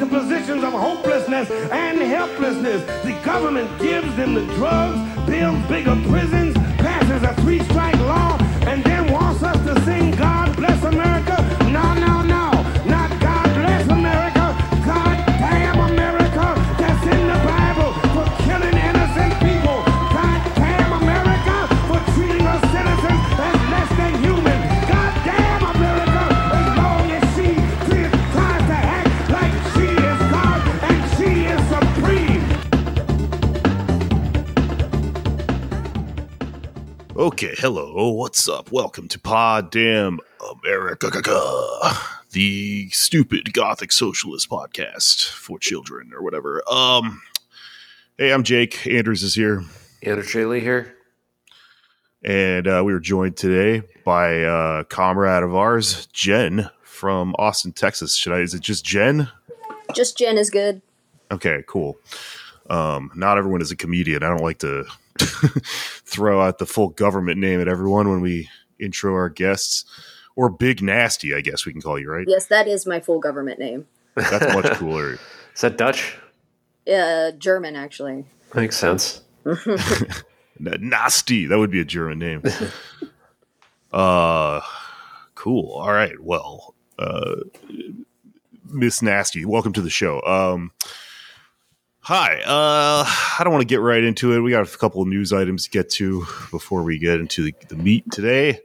into positions of hopelessness and helplessness. The government gives them the drugs, builds bigger prisons, passes a 3-strike law, and then wants us to sing God Bless America. No, no, no. Not God Bless America. God Damn America. That's in the Bible for killing innocent people. God Damn America for treating us citizens as less than human. God Damn America as long as she tries to act like she is God and she is supreme. Okay, hello, what's up? Welcome to Pod Damn America, the stupid gothic socialist podcast for children or whatever. Hey, I'm Jake. Andrews is here. Andrew Chaley here. And we were joined today by a comrade of ours, Jen from Austin, Texas. Is it just Jen? Just Jen is good. Okay, cool. Not everyone is a comedian. I don't like to throw out the full government name at everyone when we intro our guests. Or Big Nasty, I guess we can call you, right? Yes, that is my full government name. That's much cooler. Is that Dutch? German, actually. Makes sense. Nasty. That would be a German name. Cool. All right. Well, Miss Nasty, welcome to the show. Hi. I don't want to get right into it. We got a couple of news items to get to before we get into the meat today.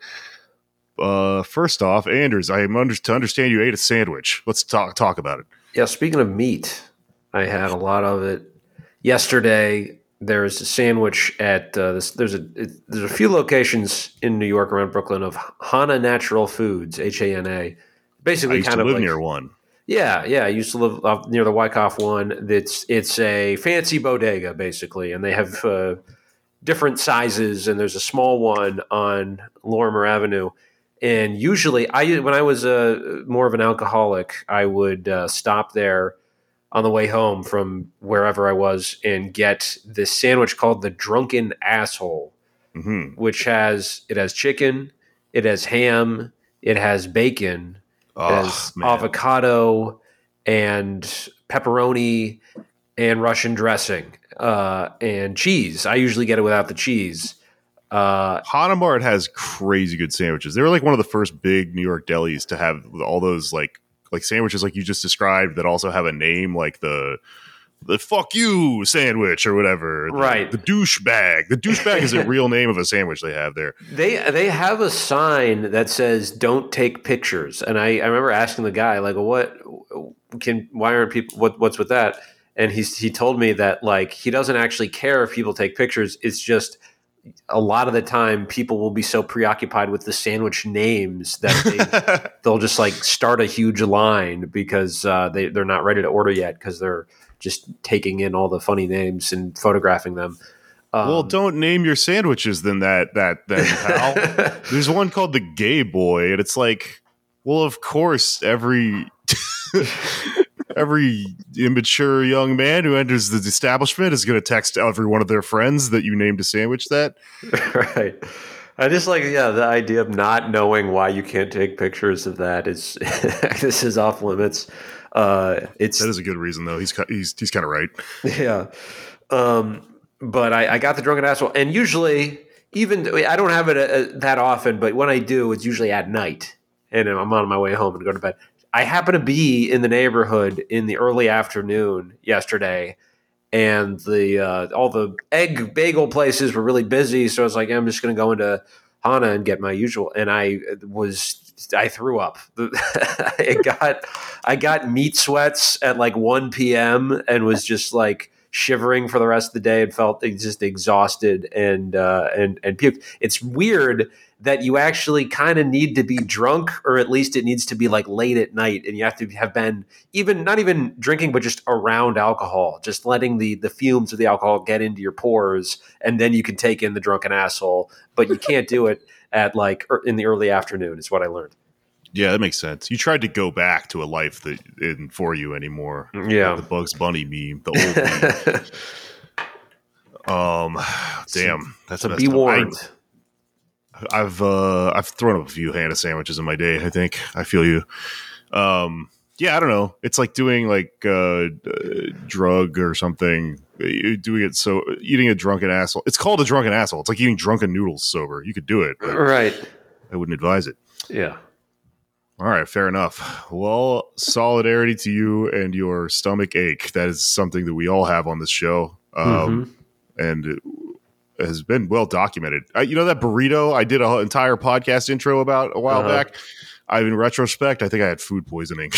First off, Anders, I am to understand you ate a sandwich. Let's talk about it. Yeah, speaking of meat, I had a lot of it yesterday. There's a sandwich at there's a few locations in New York around Brooklyn of Hana Natural Foods, Hana. Basically, I used kind to of live like, near one. Yeah. I used to live near the Wyckoff one. It's a fancy bodega basically, and they have different sizes. And there's a small one on Lorimer Avenue. And usually, when I was more of an alcoholic, I would stop there on the way home from wherever I was and get this sandwich called the Drunken Asshole, which has chicken, it has ham, it has bacon, it has avocado and pepperoni and Russian dressing and cheese. I usually get it without the cheese. Hanamart has crazy good sandwiches. They were like one of the first big New York delis to have all those like sandwiches like you just described that also have a name, like the fuck you sandwich or whatever. Right. The douchebag. The douchebag is a real name of a sandwich they have there. They have a sign that says "Don't take pictures," and I remember asking the guy like, why aren't people? What's with that? And he told me that like he doesn't actually care if people take pictures. It's just a lot of the time people will be so preoccupied with the sandwich names that they'll just like start a huge line because they're not ready to order yet because they're just taking in all the funny names and photographing them. Well, don't name your sandwiches then pal. There's one called the Gay Boy, and it's like, well, of course, every immature young man who enters the establishment is going to text every one of their friends that you named a sandwich that. Right. I just like, the idea of not knowing why you can't take pictures of that is this is off limits. That is a good reason though. He's kind of right. Yeah. But I got the Drunken Asshole, and usually I don't have it that often, but when I do, it's usually at night and I'm on my way home and go to bed. I happen to be in the neighborhood in the early afternoon yesterday, and all the egg bagel places were really busy. So I was like, I'm just going to go into Hana and get my usual. And I threw up. I got meat sweats at like 1 p.m. and was just like shivering for the rest of the day and felt just exhausted and puked. It's weird that you actually kind of need to be drunk, or at least it needs to be like late at night, and you have to have been not even drinking, but just around alcohol, just letting the fumes of the alcohol get into your pores, and then you can take in the Drunken Asshole. But you can't do it at like in the early afternoon, is what I learned. Yeah, that makes sense. You tried to go back to a life that isn't for you anymore. Yeah, like the Bugs Bunny meme, the old meme. Damn, that's so be warned. I've thrown up a few Hannah sandwiches in my day. I think I feel you. yeah, I don't know. It's like doing like drug or something. You're doing it so eating a drunken asshole. It's called a drunken asshole. It's like eating drunken noodles sober. You could do it, but Right. I wouldn't advise it. Yeah. All right, fair enough. Well, solidarity to you and your stomach ache. That is something that we all have on this show, and it has been well documented. You know that burrito I did an entire podcast intro about a while back? In retrospect, I think I had food poisoning.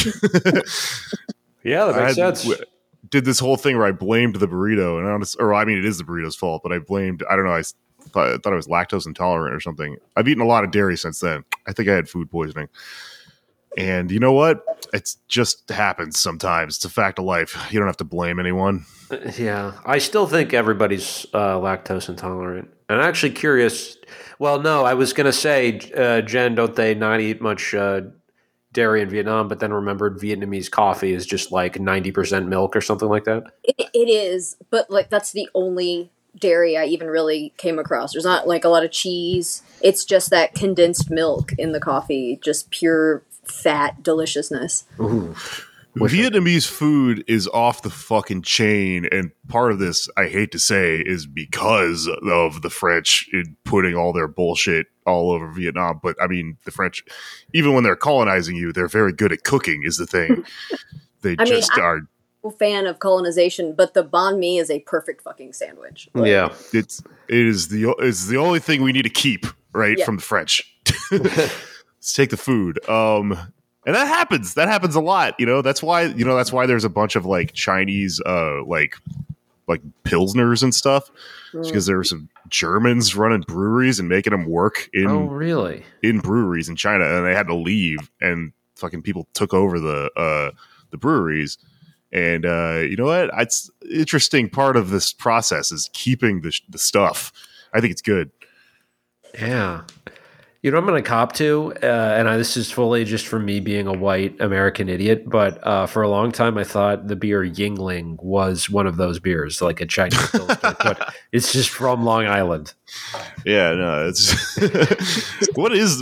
Yeah, that makes sense. Did this whole thing where I blamed the burrito, and it is the burrito's fault, but I blamed, I don't know, I thought I was lactose intolerant or something. I've eaten a lot of dairy since then. I think I had food poisoning. And you know what? It just happens sometimes. It's a fact of life. You don't have to blame anyone. Yeah, I still think everybody's lactose intolerant. And I'm actually curious. Well, no, I was going to say, Jen, don't they not eat much dairy in Vietnam? But then remembered Vietnamese coffee is just like 90% milk or something like that. It is, but like that's the only dairy I even really came across. There's not like a lot of cheese. It's just that condensed milk in the coffee, just pure fat deliciousness. Ooh. Vietnamese food is off the fucking chain, and part of this, I hate to say, is because of the French in putting all their bullshit all over Vietnam. But I mean, the French, even when they're colonizing you, they're very good at cooking is the thing. They are. I'm a fan of colonization, but the banh mi is a perfect fucking sandwich. Like, Yeah, it is the only thing we need to keep from the French. Let's take the food. And that happens. That happens a lot. That's why there's a bunch of like Chinese like pilsners and stuff. Because there were some Germans running breweries and making them work in breweries in China, and they had to leave, and fucking people took over the breweries. And you know what? It's interesting part of this process is keeping the stuff. I think it's good. Yeah. You know, I'm going to cop to, and this is fully just from me being a white American idiot, but for a long time I thought the beer Yingling was one of those beers, like a Chinese Pilsner, but it's just from Long Island. Yeah, no, it's what is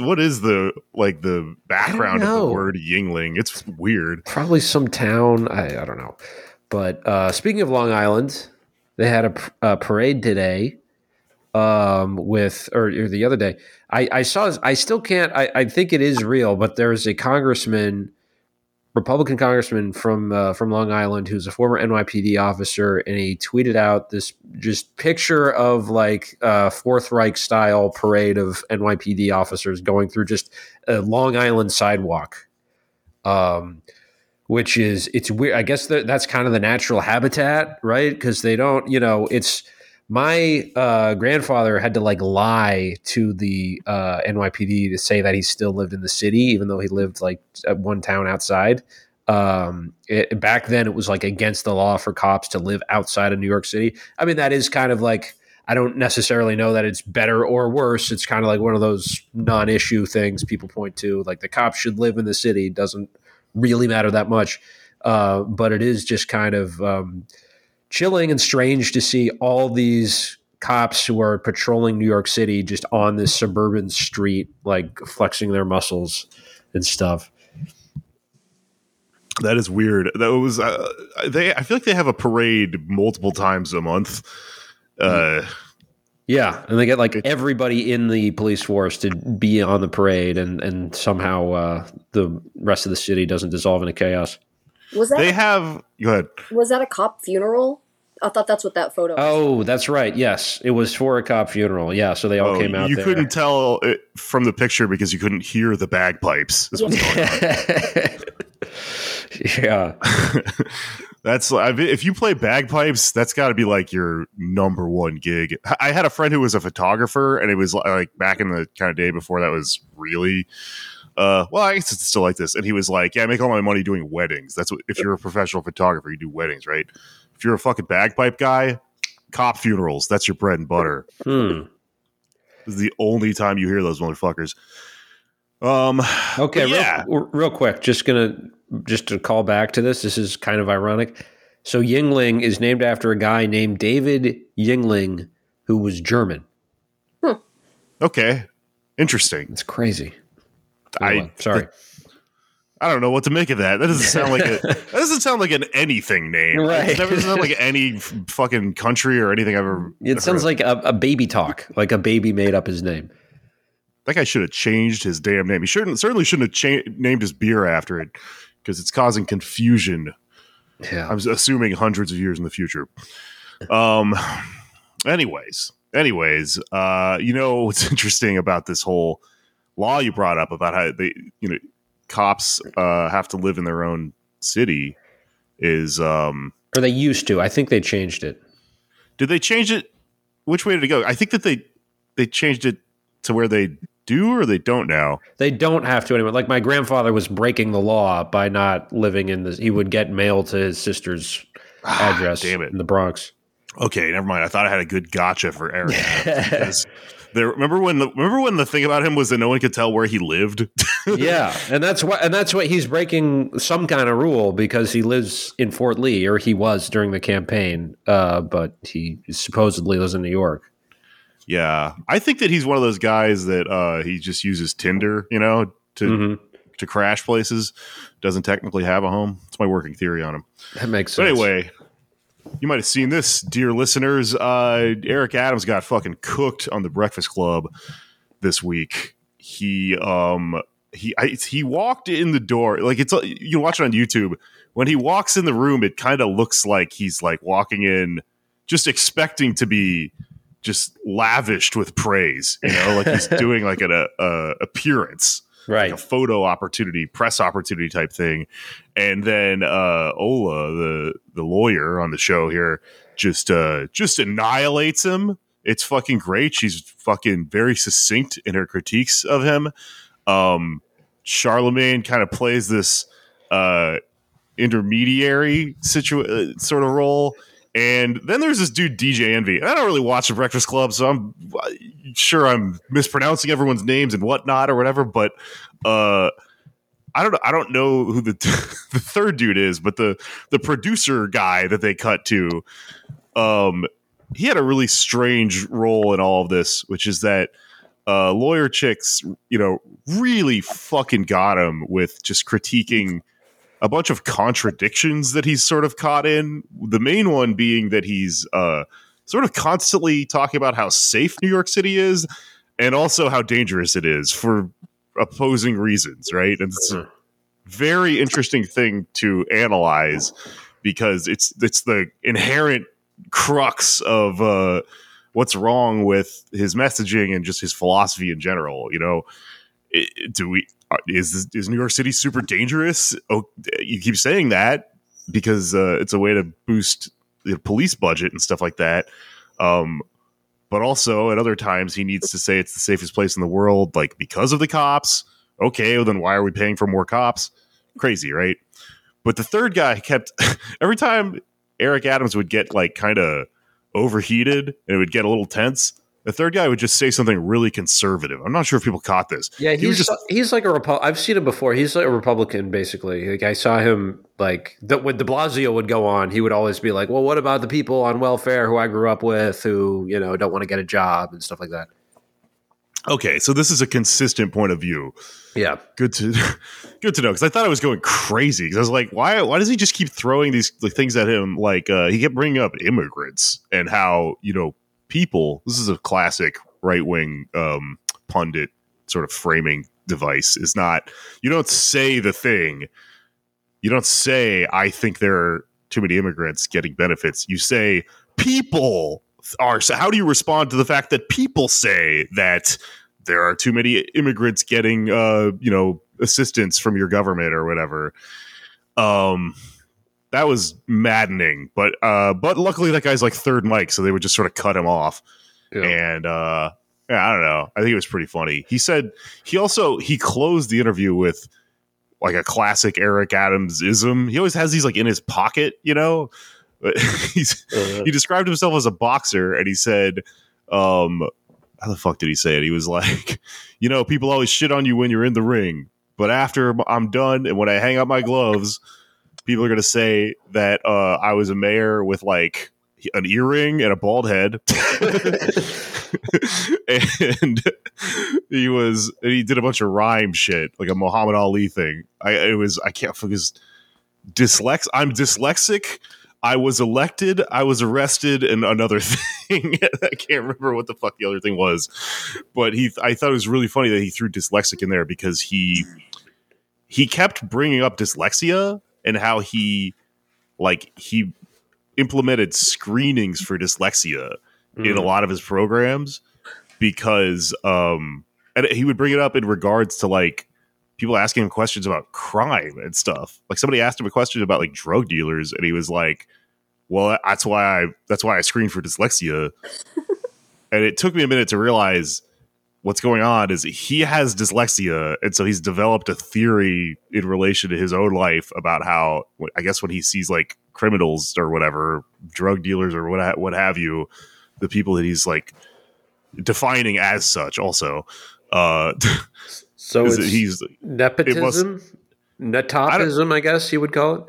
the background of the word Yingling? It's weird. Probably some town. I don't know. But speaking of Long Island, they had a parade today. Or the other day, I saw. I still can't. I think it is real, but there's a Republican congressman from Long Island who's a former NYPD officer, and he tweeted out this just picture of like Fourth Reich style parade of NYPD officers going through just a Long Island sidewalk. Which is, it's weird. I guess that's kind of the natural habitat, right? Because they don't, it's. My grandfather had to like lie to the NYPD to say that he still lived in the city, even though he lived like at one town outside. Back then, it was like against the law for cops to live outside of New York City. I mean, that is kind of like, I don't necessarily know that it's better or worse. It's kind of like one of those non-issue things people point to, like the cops should live in the city. It doesn't really matter that much, but it is just kind of chilling and strange to see all these cops who are patrolling New York City just on this suburban street, like flexing their muscles and stuff. That is weird. That was I feel like they have a parade multiple times a month. Yeah, and they get like everybody in the police force to be on the parade, and somehow the rest of the city doesn't dissolve into chaos. Was that? Go ahead. Was that a cop funeral? I thought that's what that photo was. Oh, that's right. Yes, it was for a cop funeral. Yeah, so they all came out. You there. couldn't tell it from the picture because you couldn't hear the bagpipes. That's what's going on. Yeah. That's if you play bagpipes, that's got to be like your number one gig. I had a friend who was a photographer, and it was like back in the kind of day before that was really. Well, I guess it's still like this. And he was like, "Yeah, I make all my money doing weddings. That's what if you're a professional photographer, you do weddings, right? If you're a fucking bagpipe guy, cop funerals. That's your bread and butter. This is the only time you hear those motherfuckers." Okay, yeah. real quick, just to call back to this. This is kind of ironic. So Yingling is named after a guy named David Yingling, who was German. Okay, interesting. It's crazy. Sorry. I don't know what to make of that. That doesn't sound like that doesn't sound like an anything name. Right. It never sounds like any fucking country or anything I've ever. It sounds like a baby talk, like a baby made up his name. That guy should have changed his damn name. He certainly shouldn't have named his beer after it because it's causing confusion. Yeah, I'm assuming hundreds of years in the future. Anyways, what's interesting about this whole law you brought up about how cops have to live in their own city is or they used to. I think they changed it. Did they change it? Which way did it go? I think that they changed it to where they do or they don't now. They don't have to anymore. Like my grandfather was breaking the law by not living in this. He would get mail to his sister's address damn it. in the Bronx. Okay, never mind. I thought I had a good gotcha for Eric. Remember when the thing about him was that no one could tell where he lived? Yeah, and that's what he's breaking some kind of rule because he lives in Fort Lee, or he was during the campaign, but he supposedly lives in New York. Yeah, I think that he's one of those guys that he just uses Tinder, to crash places. Doesn't technically have a home. It's my working theory on him. That makes But sense. anyway, you might have seen this, dear listeners. Eric Adams got fucking cooked on the Breakfast Club this week. He walked in the door, like you can watch it on YouTube. When he walks in the room, it kind of looks like he's like walking in, just expecting to be just lavished with praise, like he's doing like an appearance, right? Like a photo opportunity, press opportunity type thing. And then Ola, the lawyer on the show here, just annihilates him. It's fucking great. She's fucking very succinct in her critiques of him. Charlemagne kind of plays this intermediary sort of role. And then there's this dude, DJ Envy. I don't really watch the Breakfast Club, so I'm sure I'm mispronouncing everyone's names and whatnot or whatever. But I don't know who the third dude is, but the producer guy that they cut to, he had a really strange role in all of this, which is that lawyer chicks, really fucking got him with just critiquing a bunch of contradictions that he's sort of caught in. The main one being that he's sort of constantly talking about how safe New York City is and also how dangerous it is for opposing reasons, right? And it's a very interesting thing to analyze because it's the inherent crux of what's wrong with his messaging and just his philosophy in general. Is New York City super dangerous? Oh, you keep saying that because it's a way to boost the police budget and stuff like that. But also at other times he needs to say it's the safest place in the world, like because of the cops. Okay, well then why are we paying for more cops? Crazy, right? But the third guy kept every time Eric Adams would get like kind of overheated and it would get a little tense, the third guy would just say something really conservative. I'm not sure if people caught this. Yeah, he's like a I've seen him before. He's like a Republican, basically. Like I saw him like when De Blasio would go on, he would always be like, "Well, what about the people on welfare who I grew up with who don't want to get a job and stuff like that?" Okay, so this is a consistent point of view. Yeah, good to know because I thought I was going crazy because I was like, why does he just keep throwing these things at him? Like he kept bringing up immigrants and how people. This is a classic right wing pundit sort of framing device. Is not you don't say the thing. You don't say I think there are too many immigrants getting benefits. You say people are. So how do you respond to the fact that people say that there are too many immigrants getting assistance from your government or whatever? That was maddening, but luckily that guy's like third mic, so they would just sort of cut him off. Yeah. And I don't know. I think it was pretty funny. He said he closed the interview with like a classic Eric Adams ism. He always has these like in his pocket, But he described himself as a boxer, and he said, how the fuck did he say it? He was like, people always shit on you when you're in the ring, but after I'm done and when I hang up my gloves, people are going to say that I was a mayor with like an earring and a bald head. and he did a bunch of rhyme shit, like a Muhammad Ali thing. I can't focus. I'm dyslexic. I was elected. I was arrested, and another thing. I can't remember what the fuck the other thing was, but I thought it was really funny that he threw dyslexic in there because he kept bringing up dyslexia and how he implemented screenings for dyslexia in a lot of his programs because and he would bring it up in regards to like people asking him questions about crime and stuff. Like somebody asked him a question about like drug dealers, and he was like, "Well, that's why I screened for dyslexia." And it took me a minute to realize what's going on is he has dyslexia, and so he's developed a theory in relation to his own life about how, I guess, when he sees like criminals or whatever, drug dealers or what have you, the people that he's like defining as such also. So he's nepotism, netopism, I guess you would call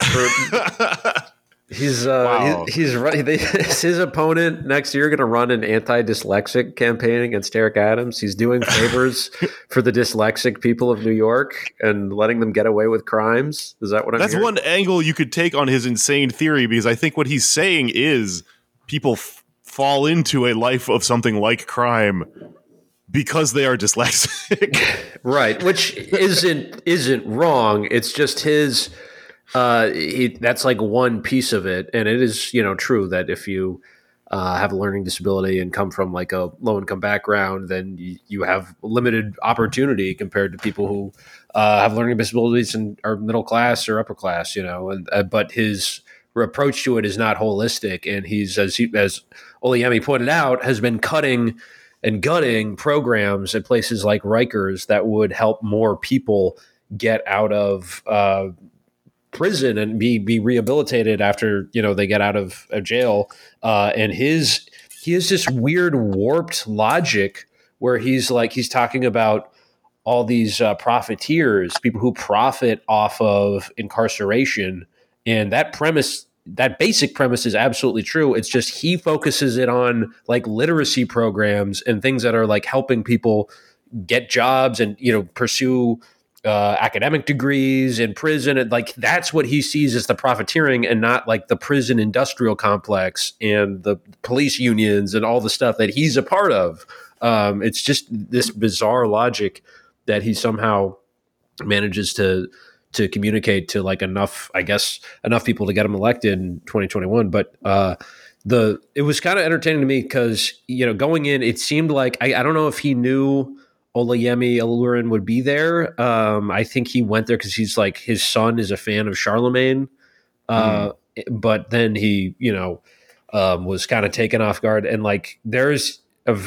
it. He's right. His opponent next year going to run an anti-dyslexic campaign against Eric Adams. He's doing favors for the dyslexic people of New York and letting them get away with crimes. Is that what I'm hearing? That's one angle you could take on his insane theory, because I think what he's saying is people fall into a life of something like crime because they are dyslexic. Right, which isn't wrong. It's just his that's like one piece of it, and it is true that if you have a learning disability and come from like a low income background, then you have limited opportunity compared to people who have learning disabilities and are middle class or upper class. But his approach to it is not holistic, and he's as Oyeyemi pointed out, has been cutting and gutting programs at places like Rikers that would help more people get out of prison and be rehabilitated after they get out of jail. And he has this weird warped logic where he's talking about all these profiteers, people who profit off of incarceration, and that basic premise is absolutely true. It's just he focuses it on like literacy programs and things that are like helping people get jobs and pursue academic degrees in prison, and like that's what he sees as the profiteering, and not like the prison industrial complex and the police unions and all the stuff that he's a part of. It's just this bizarre logic that he somehow manages to communicate to like enough people to get him elected in 2021. But it was kind of entertaining to me because going in, it seemed like I don't know if he knew Oyeyemi Olurin would be there. I think he went there because he's like, his son is a fan of Charlemagne. But then he, was kind of taken off guard. And like, there's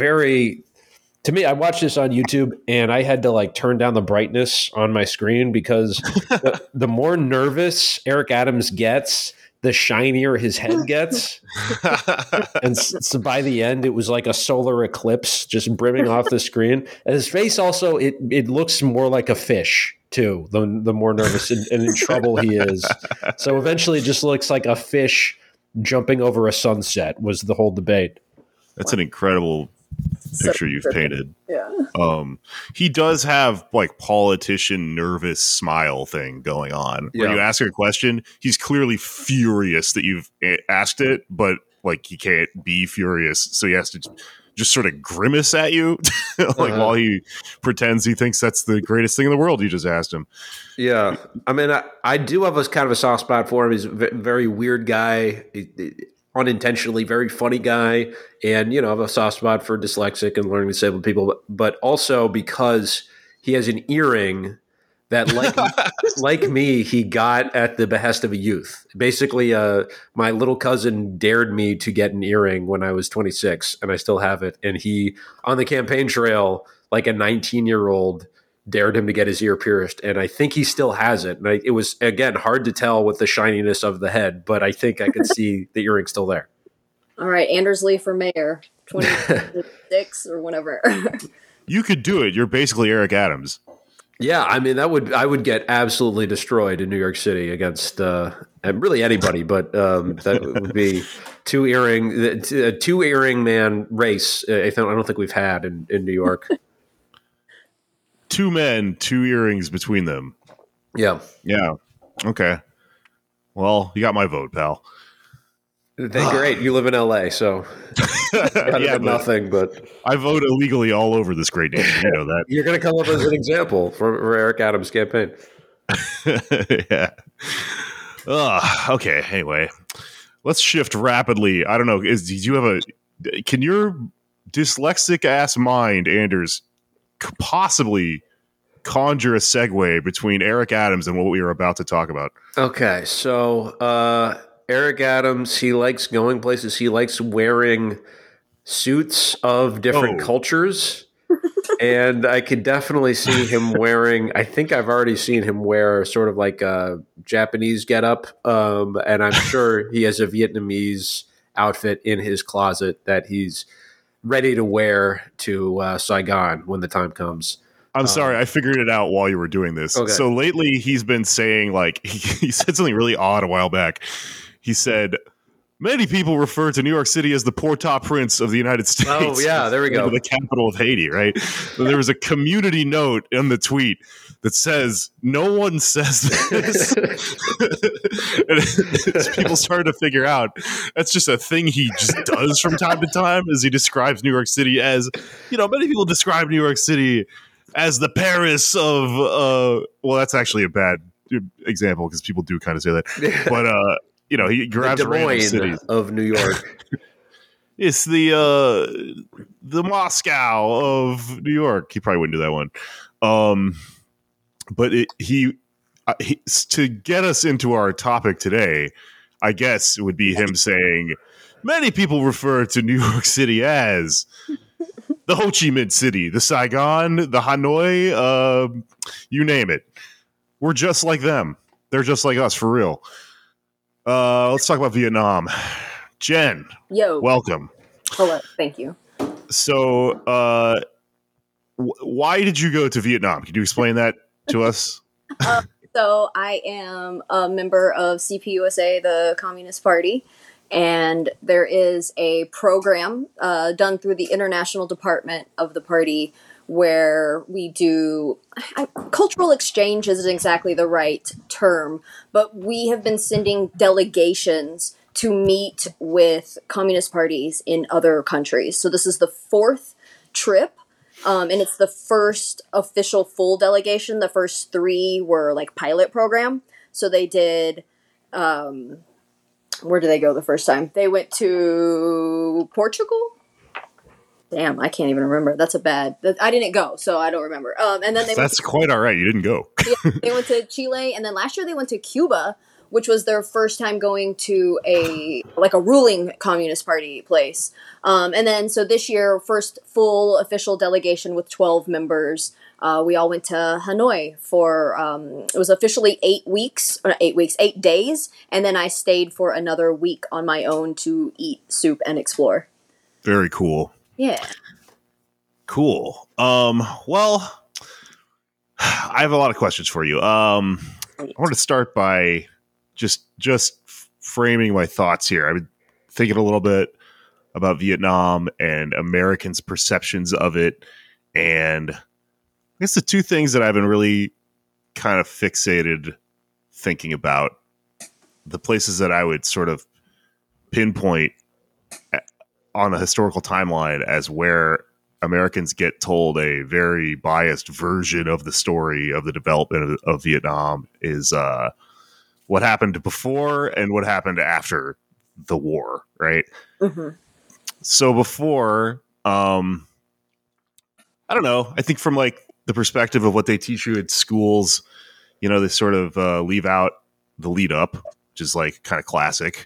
to me, I watched this on YouTube and I had to like turn down the brightness on my screen because the more nervous Eric Adams gets, the shinier his head gets. And so by the end, it was like a solar eclipse just brimming off the screen. And his face also, it looks more like a fish too, the more nervous and in trouble he is. So eventually it just looks like a fish jumping over a sunset was the whole debate. That's an incredible picture you've painted. Yeah. He does have like politician nervous smile thing going on where you ask a question, he's clearly furious that you've asked it, but like he can't be furious, so he has to just sort of grimace at you while he pretends he thinks that's the greatest thing in the world you just asked him. Yeah, I mean, I do have a kind of a soft spot for him. He's a very weird guy, unintentionally very funny guy, and I have a soft spot for dyslexic and learning disabled people, but also because he has an earring that like me, he got at the behest of a youth. Basically, my little cousin dared me to get an earring when I was 26, and I still have it. And he, on the campaign trail, like a 19-year-old, dared him to get his ear pierced, and I think he still has it. And it was, again, hard to tell with the shininess of the head, but I think I could see the earring still there. All right, Anders Lee for mayor, 26 or whatever. You could do it. You're basically Eric Adams. Yeah, I mean I would get absolutely destroyed in New York City against and really anybody, but that would be two earring man race. I don't think we've had in New York. Two men, two earrings between them. Yeah, Yeah. Okay. Well, you got my vote, pal. great. You live in LA, so Yeah, but nothing. But I vote illegally all over this great nation. You know that. you're going to come up as an example for Eric Adams' campaign. Yeah. Okay. Anyway, let's shift rapidly. I don't know. Can your dyslexic ass mind, Anders, possibly conjure a segue between Eric Adams and what we were about to talk about? Okay, so Eric Adams, he likes going places. He likes wearing suits of different cultures. And I could definitely see him wearing, I think I've already seen him wear sort of like a Japanese getup. And I'm sure he has a Vietnamese outfit in his closet that he's ready to wear to Saigon when the time comes. I'm sorry, I figured it out while you were doing this. Okay. So lately he's been saying, like, he said something really odd a while back. He said, many people refer to New York City as the Port-au-Prince of the United States. Oh, yeah, there we go. The capital of Haiti, right? So there was a community note in the tweet that says, no one says this. And people started to figure out that's just a thing he just does from time to time, as he describes New York City as, many people describe New York City as the Paris of, well, that's actually a bad example because people do kind of say that. But, he grabs the Des random Moines cities of New York. It's the Moscow of New York. He probably wouldn't do that one. But he to get us into our topic today, I guess it would be him saying, many people refer to New York City as the Ho Chi Minh City, the Saigon, the Hanoi, you name it. We're just like them. They're just like us, for real. Let's talk about Vietnam. Jen, Yo. welcome. Hello. Thank you. So, why did you go to Vietnam? Can you explain that to us? So I am a member of CPUSA, the Communist Party, and there is a program done through the International Department of the party where we do cultural exchange isn't exactly the right term, but we have been sending delegations to meet with communist parties in other countries. So this is the fourth trip, and it's the first official full delegation. The first three were like pilot program. So they did, where did they go the first time? They went to Portugal. Damn, I can't even remember. That's a bad. I didn't go, so I don't remember. And then that's quite all right. You didn't go. They went to Chile, and then last year they went to Cuba, which was their first time going to a ruling communist party place. And then so this year, first full official delegation with 12 members. We all went to Hanoi for it was officially 8 days, and then I stayed for another week on my own to eat soup and explore. Very cool. Yeah. Cool. Well, I have a lot of questions for you. I want to start by just framing my thoughts here. I've been thinking a little bit about Vietnam and Americans' perceptions of it. And I guess the two things that I've been really kind of fixated thinking about, the places that I would sort of pinpoint on a historical timeline as where Americans get told a very biased version of the story of the development of Vietnam is what happened before and what happened after the war, right? Mm-hmm. So before, I don't know, I think from like the perspective of what they teach you at schools, they sort of leave out the lead up, which is like kind of classic.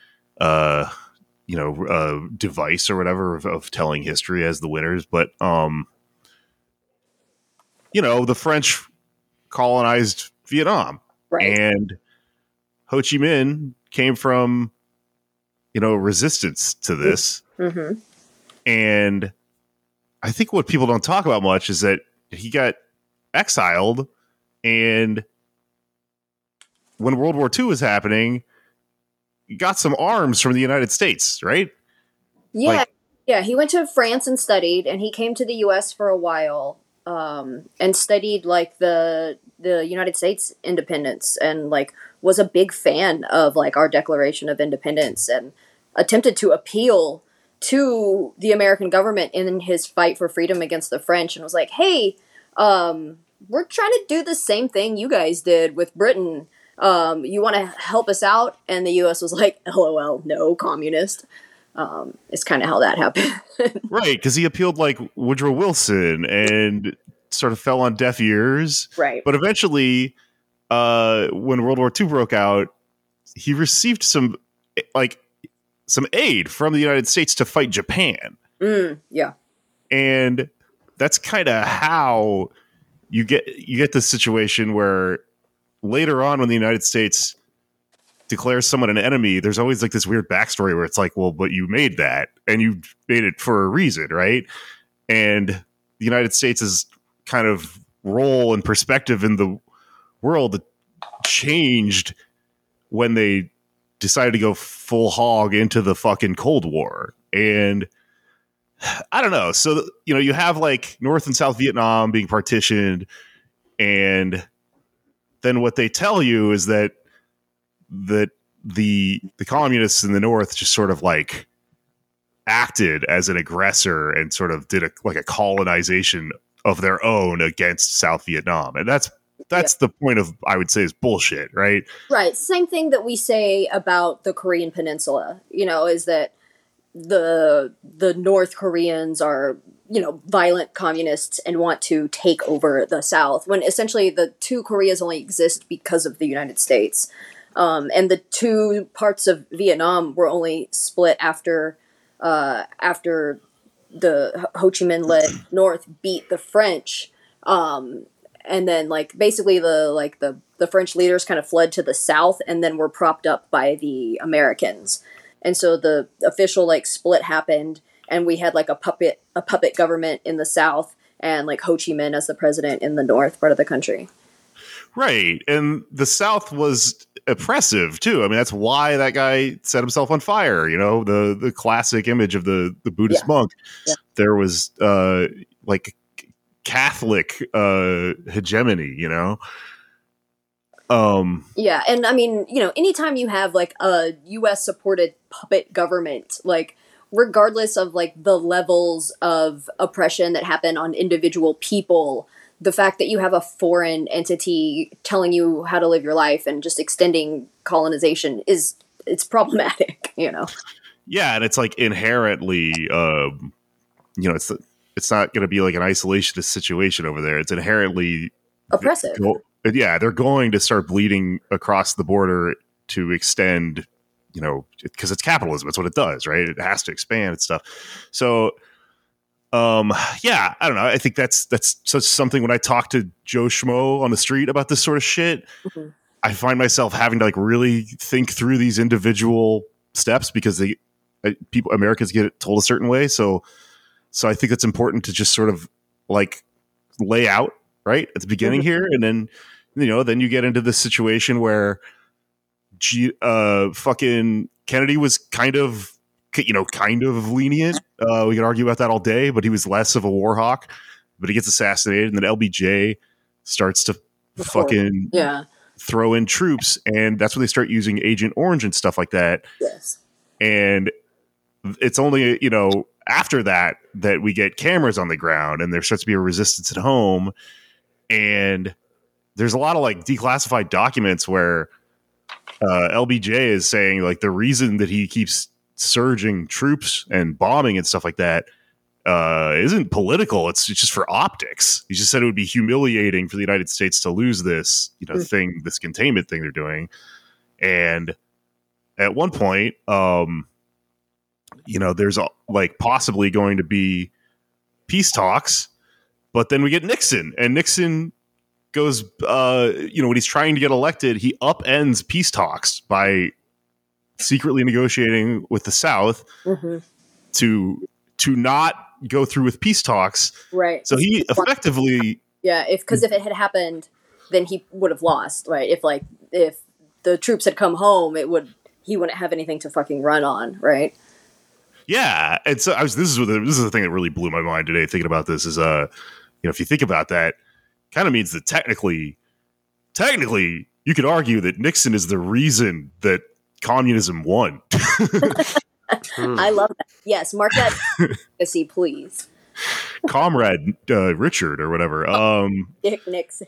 Device or whatever of telling history as the winners. But, the French colonized Vietnam, right? And Ho Chi Minh came from, resistance to this. 'em. And I think what people don't talk about much is that he got exiled, and when World War II was happening, got some arms from the United States, right? Yeah, Like- yeah. He went to France and studied, and he came to the U.S. for a while, and studied like the United States independence, and like was a big fan of like our Declaration of Independence, and attempted to appeal to the American government in his fight for freedom against the French, and was like, "Hey, we're trying to do the same thing you guys did with Britain. You want to help us out?" And the U.S. was like, "LOL, no, communist." It's kind of how that happened. Right, because he appealed like Woodrow Wilson and sort of fell on deaf ears. Right. But eventually, when World War II broke out, he received some aid from the United States to fight Japan. Yeah. And that's kind of how you get this situation where later on, when the United States declares someone an enemy, there's always like this weird backstory where it's like, well, but you made that and you made it for a reason, right? And the United States' kind of role and perspective in the world changed when they decided to go full hog into the fucking Cold War. And I don't know. So, you have like North and South Vietnam being partitioned, and then what they tell you is that the communists in the North just sort of like acted as an aggressor and sort of did a colonization of their own against South Vietnam. And that's the point of, I would say, is bullshit, right? Right. Same thing that we say about the Korean Peninsula, is that the North Koreans are, violent communists and want to take over the South, when essentially the two Koreas only exist because of the United States. And the two parts of Vietnam were only split after the Ho Chi Minh led North beat the French. And then like basically the French leaders kind of fled to the South and then were propped up by the Americans. And so the official like split happened, and we had like a puppet government in the South and like Ho Chi Minh as the president in the North part of the country. Right. And the South was oppressive too. I mean, that's why that guy set himself on fire. The classic image of the Buddhist monk. Yeah. There was like Catholic hegemony, Yeah, and I mean, anytime you have like a US supported puppet government, like regardless of like the levels of oppression that happen on individual people, the fact that you have a foreign entity telling you how to live your life and just extending colonization it's problematic, Yeah, and it's like inherently it's not going to be like an isolationist situation over there. It's inherently oppressive. Yeah, they're going to start bleeding across the border to extend, because it's capitalism. It's what it does, right? It has to expand and stuff. So, yeah, I don't know. I think that's such something. When I talk to Joe Schmo on the street about this sort of shit, mm-hmm. I find myself having to like really think through these individual steps, because Americans get it told a certain way. So I think it's important to just sort of like lay out right at the beginning mm-hmm. here, and then then you get into this situation where fucking Kennedy was kind of lenient. We could argue about that all day, but he was less of a war hawk. But he gets assassinated, and then LBJ starts to fucking throw in troops, and that's when they start using Agent Orange and stuff like that. Yes. And it's only, after that we get cameras on the ground, and there starts to be a resistance at home. And there's a lot of like declassified documents where LBJ is saying like the reason that he keeps surging troops and bombing and stuff like that isn't political. It's just for optics. He just said it would be humiliating for the United States to lose this, thing, this containment thing they're doing. And at one point, there's like possibly going to be peace talks, but then we get Nixon, and Nixon goes, when he's trying to get elected, he upends peace talks by secretly negotiating with the South mm-hmm. to not go through with peace talks. Right. So he effectively Yeah, because if it had happened, then he would have lost, right? If the troops had come home, he wouldn't have anything to fucking run on, right? Yeah, and so this is the thing that really blew my mind today. Thinking about this is, if you think about that, kind of means that technically, you could argue that Nixon is the reason that communism won. I love that. Yes, mark that legacy, please. Comrade Richard or whatever. Dick Nixon.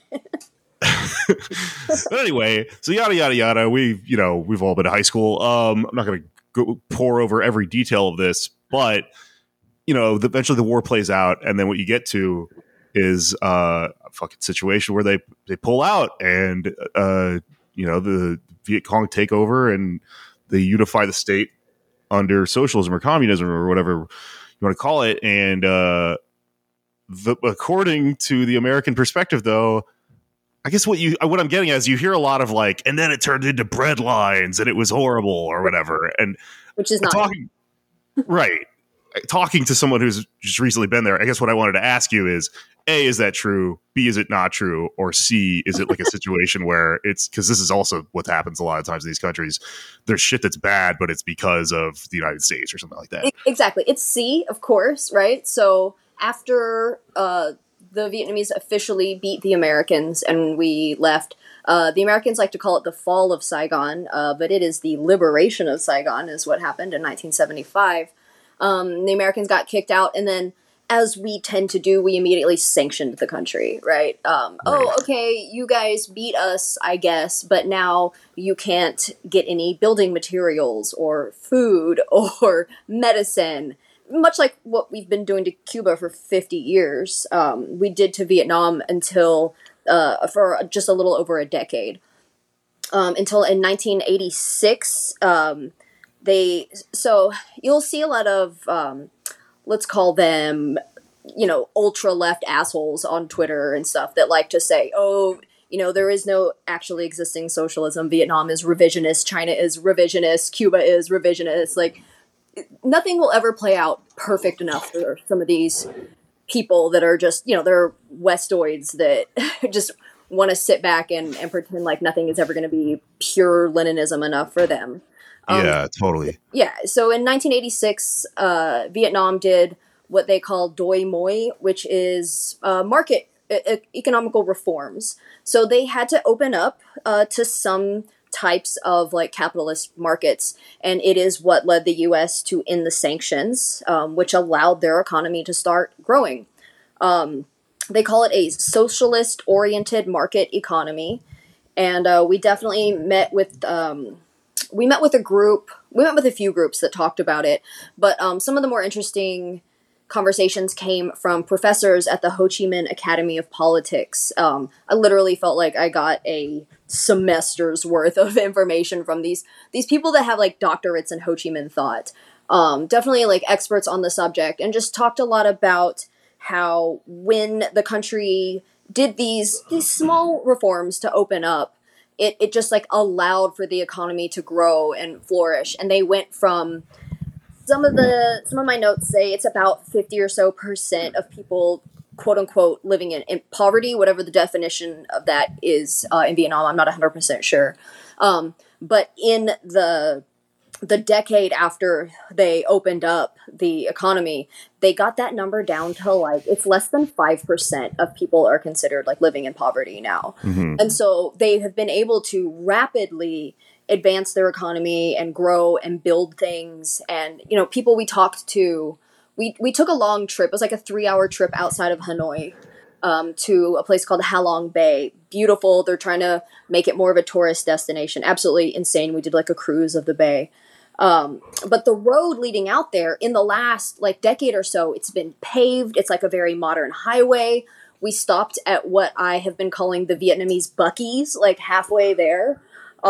But anyway, so yada yada yada. We've all been to high school. I'm not going to go pour over every detail of this, but eventually the war plays out, and then what you get to is a fucking situation where they pull out, and the Viet Cong take over, and they unify the state under socialism or communism or whatever you want to call it. And according to the American perspective, though, I guess what I'm getting at is you hear a lot of like, and then it turned into bread lines and it was horrible or whatever. And which is not talking, right. Talking to someone who's just recently been there, I guess what I wanted to ask you is, A, is that true? B, is it not true? Or C, is it like a situation where it's, because this is also what happens a lot of times in these countries, there's shit that's bad, but it's because of the United States or something like that. Exactly. It's C, of course, right? So after the Vietnamese officially beat the Americans and we left, the Americans like to call it the fall of Saigon, but it is the liberation of Saigon is what happened in 1975. The Americans got kicked out, and then, as we tend to do, we immediately sanctioned the country, right? Oh, okay, you guys beat us, I guess, but now you can't get any building materials or food or medicine, much like what we've been doing to Cuba for 50 years. We did to Vietnam until, for just a little over a decade. Until in 1986, so you'll see a lot of, let's call them, ultra left assholes on Twitter and stuff that like to say, oh, there is no actually existing socialism. Vietnam is revisionist. China is revisionist. Cuba is revisionist. Like, nothing will ever play out perfect enough for some of these people that are just, they're Westoids that just want to sit back and pretend like nothing is ever going to be pure Leninism enough for them. Yeah, totally. Yeah. So in 1986, Vietnam did what they call Doi Moi, which is market economical reforms. So they had to open up to some types of like capitalist markets, and it is what led the U.S. to end the sanctions, which allowed their economy to start growing. They call it a socialist-oriented market economy, and we definitely met with. We met with a few groups that talked about it, but some of the more interesting conversations came from professors at the Ho Chi Minh Academy of Politics. I literally felt like I got a semester's worth of information from these people that have like doctorates in Ho Chi Minh thought. Definitely like experts on the subject, and just talked a lot about how when the country did these small reforms to open up, it just like allowed for the economy to grow and flourish. And they went from some of my notes say it's about 50 or so % of people, quote unquote, living in poverty, whatever the definition of that is in Vietnam. I'm not 100% sure. But in the decade after they opened up the economy, they got that number down to like, it's less than 5% of people are considered like living in poverty now. Mm-hmm. And so they have been able to rapidly advance their economy and grow and build things. And, people we talked to, we took a long trip. It was like a 3-hour trip outside of Hanoi to a place called Ha Long Bay. Beautiful. They're trying to make it more of a tourist destination. Absolutely insane. We did like a cruise of the bay. But the road leading out there in the last like decade or so, it's been paved. It's like a very modern highway. We stopped at what I have been calling the Vietnamese Buc-ee's, like halfway there.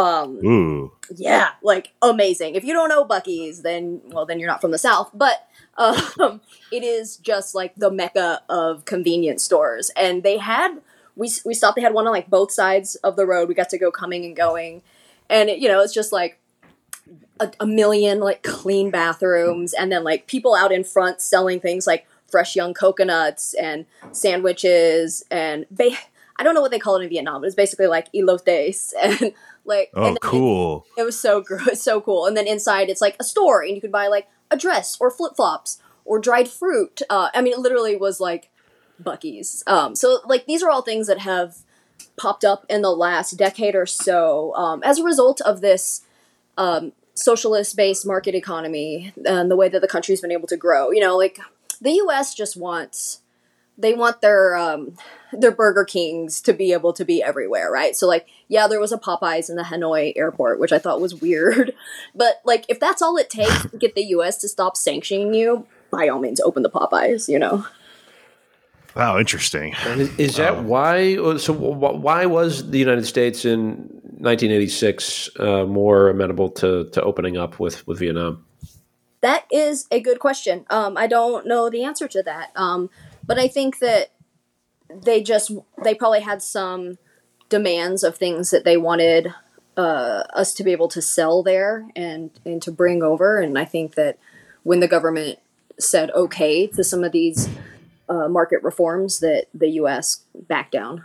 Ooh. Yeah, like amazing. If you don't know Buc-ee's, then you're not from the South. But it is just like the mecca of convenience stores. And we stopped. They had one on like both sides of the road. We got to go coming and going, and it's just like a million like clean bathrooms, and then like people out in front selling things like fresh young coconuts and sandwiches and I don't know what they call it in Vietnam, but it's basically like elotes and like. Oh, and cool! It was so so cool. And then inside it's like a store, and you could buy like a dress or flip flops or dried fruit. I mean, it literally was like Buc-ee's. So like these are all things that have popped up in the last decade or so as a result of this socialist-based market economy and the way that the country's been able to grow. You know, like the U.S. just wants. They want their Burger Kings to be able to be everywhere, right? So, like, yeah, there was a Popeyes in the Hanoi airport, which I thought was weird. But, like, if that's all it takes to get the U.S. to stop sanctioning you, by all means, open the Popeyes, you know? Wow, interesting. Is that why? So, why was the United States in 1986 more amenable to opening up with Vietnam? That is a good question. I don't know the answer to that. But I think that they probably had some demands of things that they wanted us to be able to sell there and to bring over. And I think that when the government said okay to some of these market reforms, that the U.S. backed down.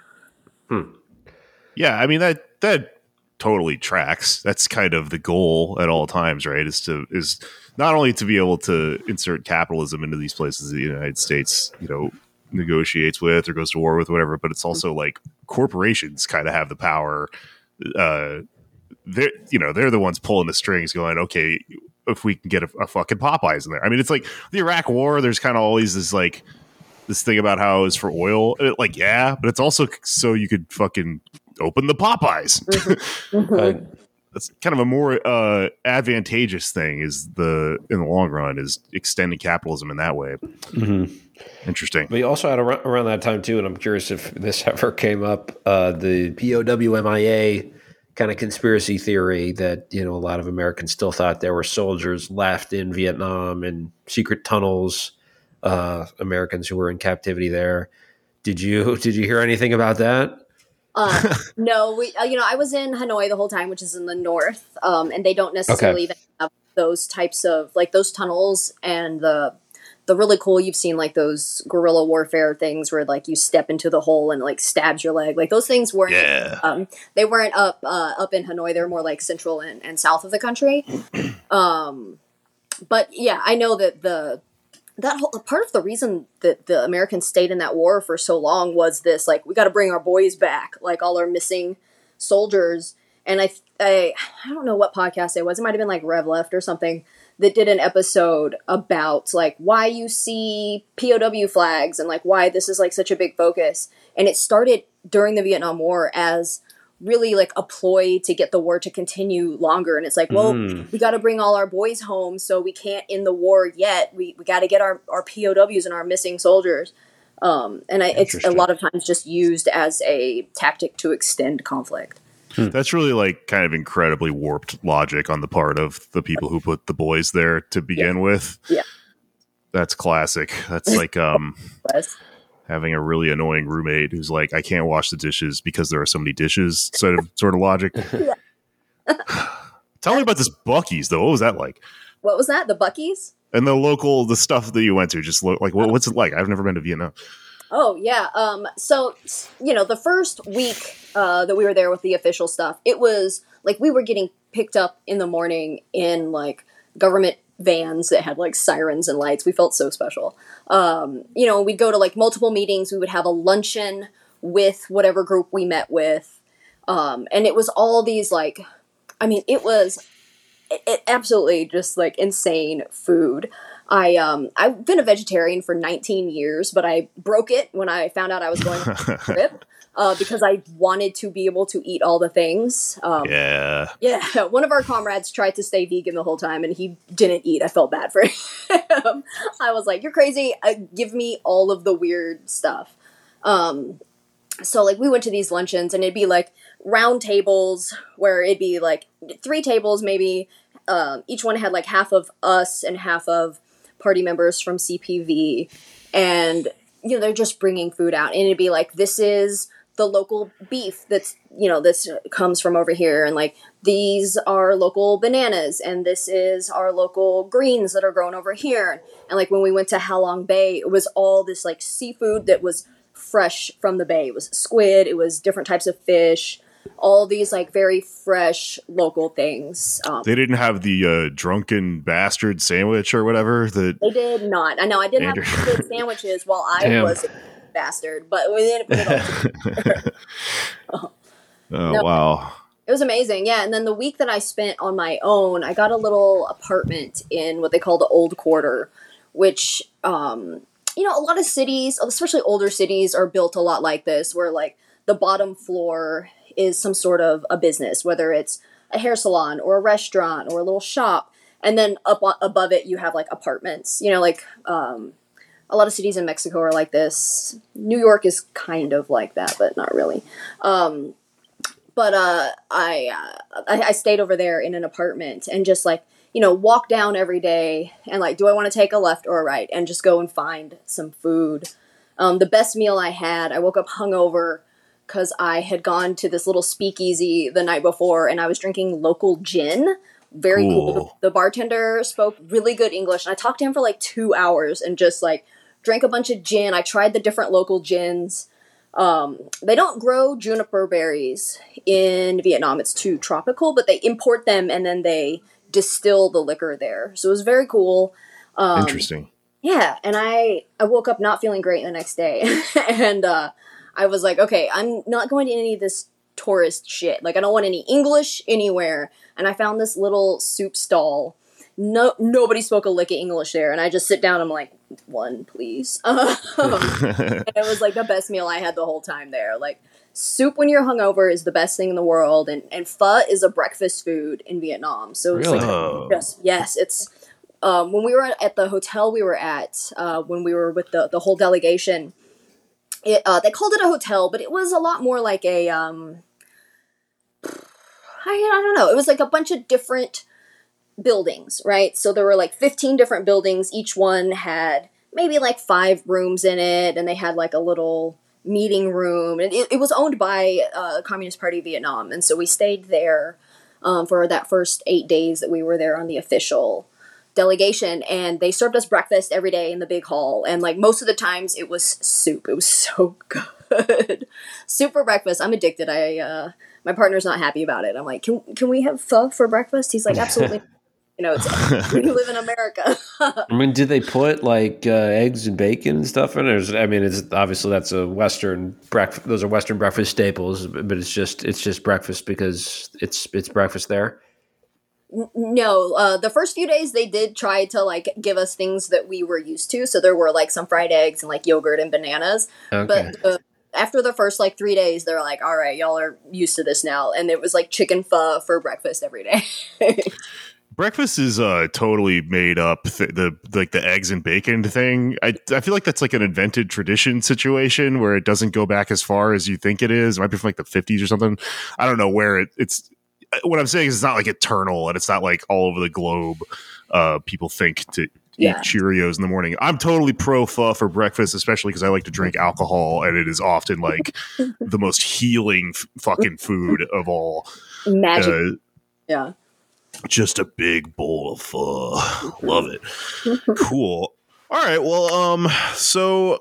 Yeah, I mean that totally tracks. That's kind of the goal at all times, right? Is not only to be able to insert capitalism into these places that the United States, you know, negotiates with or goes to war with, whatever, but it's also like corporations kind of have the power. They're the ones pulling the strings going, okay, if we can get a fucking Popeyes in there. I mean, it's like the Iraq war, there's kind of always this thing about how it's for oil. Like, yeah, but it's also so you could fucking open the Popeyes. That's kind of a more advantageous thing in the long run is extending capitalism in that way. Mm-hmm. Interesting. But you also had around that time too, and I'm curious if this ever came up, the POW/MIA kind of conspiracy theory that, you know, a lot of Americans still thought there were soldiers left in Vietnam and secret tunnels, Americans who were in captivity there. Did you hear anything about that? No, I was in Hanoi the whole time, which is in the north, and they don't necessarily even have those types of like those tunnels and the really cool. You've seen like those guerrilla warfare things where like you step into the hole and like stabs your leg. Like those things weren't. Yeah. They weren't up in Hanoi. They're more like central and south of the country. But yeah, I know that that whole part of the reason that the Americans stayed in that war for so long was this, like, we got to bring our boys back, like all our missing soldiers. And I don't know what podcast it was. It might've been like Rev Left or something that did an episode about like why you see POW flags and like why this is like such a big focus. And it started during the Vietnam War as really like a ploy to get the war to continue longer. And it's like, well, we got to bring all our boys home, so we can't end the war yet. We got to get our POWs and our missing soldiers. And it's a lot of times just used as a tactic to extend conflict. That's really like kind of incredibly warped logic on the part of the people who put the boys there to begin with. Yeah. That's classic. That's like having a really annoying roommate who's like, I can't wash the dishes because there are so many dishes sort of logic. Tell me about this Buc-ee's though. What was that like? What was that? The Buc-ee's? And the stuff that you went to, just like, what's it like? I've never been to Vietnam. Oh, yeah. So, the first week that we were there with the official stuff, it was like we were getting picked up in the morning in like government vans that had like sirens and lights. We felt so special. We'd go to like multiple meetings. We would have a luncheon with whatever group we met with. And it was all these like, I mean, it absolutely just like insane food. I've been a vegetarian for 19 years, but I broke it when I found out I was going on a trip because I wanted to be able to eat all the things. Yeah. One of our comrades tried to stay vegan the whole time, and he didn't eat. I felt bad for him. I was like, "You're crazy. Give me all of the weird stuff." So like we went to these luncheons, and it'd be like round tables where it'd be like 3 tables maybe. Each one had like half of us and half of party members from CPV, and they're just bringing food out, and it'd be like, this is the local beef that's, this comes from over here, and like these are local bananas, and this is our local greens that are grown over here. And like when we went to Halong Bay, it was all this like seafood that was fresh from the bay. It was squid, it was different types of fish, all these like very fresh local things. They didn't have the drunken bastard sandwich or whatever that they did not. I know I did have good sandwiches while I was a bastard, but we didn't put it all together. Wow. It was amazing. Yeah. And then the week that I spent on my own, I got a little apartment in what they call the Old Quarter, which, a lot of cities, especially older cities, are built a lot like this, where like the bottom floor is some sort of a business, whether it's a hair salon or a restaurant or a little shop. And then above it, you have like apartments, a lot of cities in Mexico are like this. New York is kind of like that, but not really. But I stayed over there in an apartment and just like, walk down every day and like, do I want to take a left or a right, and just go and find some food. The best meal I had, I woke up hungover because I had gone to this little speakeasy the night before and I was drinking local gin. Very cool. The bartender spoke really good English, and I talked to him for like 2 hours and just like drank a bunch of gin. I tried the different local gins. They don't grow juniper berries in Vietnam. It's too tropical, but they import them and then they distill the liquor there. So it was very cool. Interesting. Yeah. And I woke up not feeling great the next day. And I was like, okay, I'm not going to any of this tourist shit. Like, I don't want any English anywhere. And I found this little soup stall. Nobody spoke a lick of English there, and I just sit down and I'm like, one, please. And it was like the best meal I had the whole time there. Like, soup when you're hungover is the best thing in the world, and pho is a breakfast food in Vietnam. So it's yes, it's when we were at the hotel we were at, when we were with the whole delegation, they called it a hotel, but it was a lot more like a I don't know. It was like a bunch of different buildings, right? So there were like 15 different buildings. Each one had maybe like 5 rooms in it, and they had like a little meeting room. And it was owned by Communist Party of Vietnam, and so we stayed there for that first 8 days that we were there on the official delegation, and they served us breakfast every day in the big hall, and like most of the times it was soup. It was so good. Soup for breakfast. I'm addicted. My partner's not happy about it. I'm like, can we have pho for breakfast? He's like, absolutely. We live in America. I mean, did they put like eggs and bacon and stuff in it? It's obviously that's a Western breakfast. Those are Western breakfast staples, but it's just breakfast because it's breakfast there. No, the first few days they did try to like give us things that we were used to. So there were like some fried eggs and like yogurt and bananas. Okay. But after the first like 3 days, they're like, all right, y'all are used to this now. And it was like chicken pho for breakfast every day. Breakfast is totally made up. The eggs and bacon thing. I feel like that's like an invented tradition situation where it doesn't go back as far as you think it is. It might be from like the 50s or something. I don't know where it's. What I'm saying is it's not like eternal, and it's not like all over the globe. People think to eat Cheerios in the morning. I'm totally pro pho for breakfast, especially because I like to drink alcohol, and it is often like the most healing fucking food of all. Magic. Yeah. Just a big bowl of pho. Love it. Cool. All right. Well, so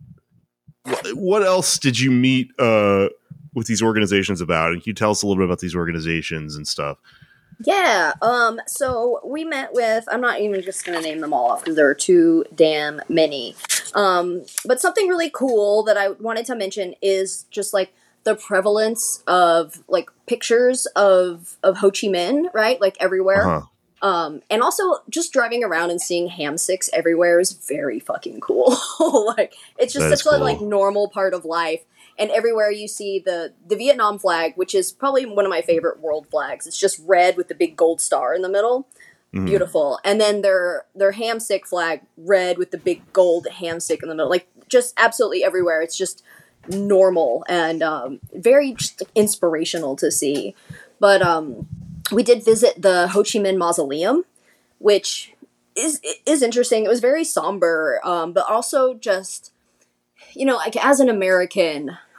what else did you meet with these organizations about? And can you tell us a little bit about these organizations and stuff? Yeah. So we met with, I'm not even just going to name them all off because there are too damn many. But something really cool that I wanted to mention is just like the prevalence of like pictures of Ho Chi Minh, right? Like everywhere. Uh-huh. And also just driving around and seeing ham sticks everywhere is very fucking cool. Like it's just such a like normal part of life. And everywhere you see the Vietnam flag, which is probably one of my favorite world flags. It's just red with the big gold star in the middle. Mm-hmm. Beautiful. And then their ham stick flag, red with the big gold ham stick in the middle. Like just absolutely everywhere. It's just normal and very just inspirational to see. But we did visit the Ho Chi Minh Mausoleum, which is interesting. It was very somber, but also just, like as an American,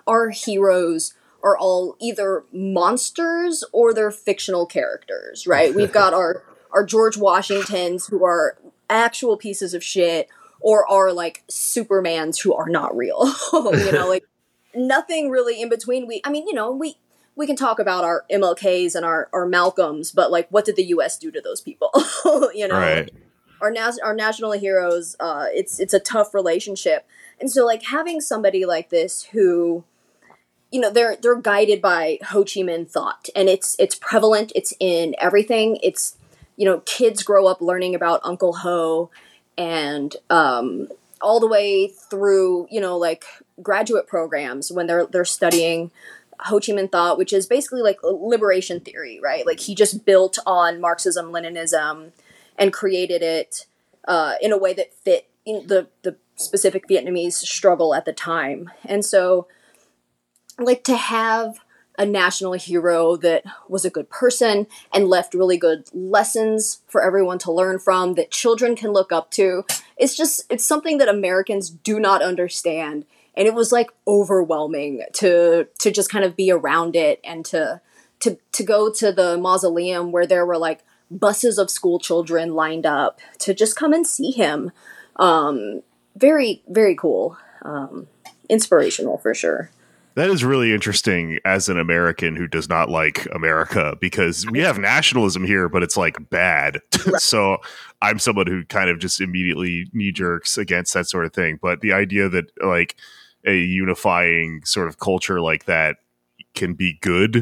our heroes are all either monsters or they're fictional characters, right? We've got our George Washingtons who are actual pieces of shit, or are like Supermans who are not real. Like nothing really in between. We can talk about our MLKs and our Malcolms, but like, what did the U.S. do to those people? Right. Our national heroes. It's a tough relationship, and so like having somebody like this who, they're guided by Ho Chi Minh thought, and it's prevalent. It's in everything. It's kids grow up learning about Uncle Ho, and all the way through like graduate programs when they're studying Ho Chi Minh thought, which is basically like liberation theory, right? Like he just built on Marxism, Leninism, and created it in a way that fit the specific Vietnamese struggle at the time. And so, like, to have a national hero that was a good person and left really good lessons for everyone to learn from, that children can look up to, it's something that Americans do not understand. And it was like overwhelming to just kind of be around it, and to go to the mausoleum where there were like buses of school children lined up to just come and see him. Very, very cool. Inspirational for sure. That is really interesting as an American who does not like America, because we have nationalism here, but it's like bad. Right. So I'm someone who kind of just immediately knee jerks against that sort of thing. But the idea that like a unifying sort of culture like that can be good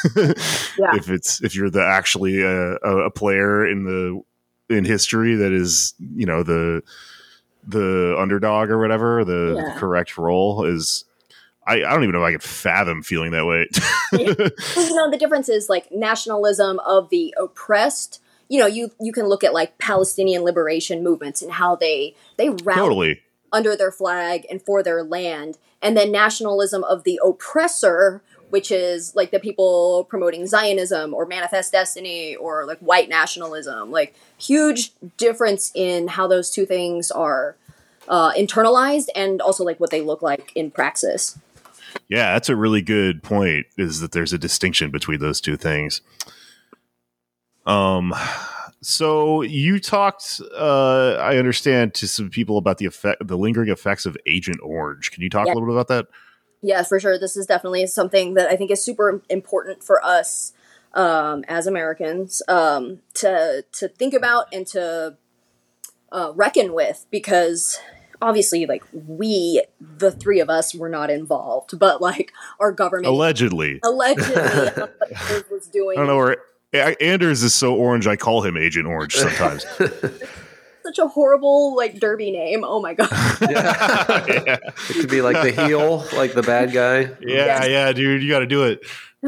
if you're actually a player in history that is, the underdog or whatever, the correct role is. I don't even know if I could fathom feeling that way. Well, the difference is like nationalism of the oppressed. You can look at like Palestinian liberation movements and how they rally under their flag and for their land, and then nationalism of the oppressor, which is like the people promoting Zionism or Manifest Destiny or like white nationalism. Like huge difference in how those two things are internalized, and also like what they look like in praxis. Yeah, that's a really good point, is that there's a distinction between those two things. So you talked, I understand, to some people about the lingering effects of Agent Orange. Can you talk a little bit about that? Yeah, for sure. This is definitely something that I think is super important for us as Americans to think about and to reckon with, because obviously, like, the three of us, were not involved, but like our government allegedly was doing. I don't know where Anders is so orange. I call him Agent Orange sometimes. Such a horrible like derby name. Oh my god. It could be like the heel, like the bad guy. Yeah, dude, you got to do it.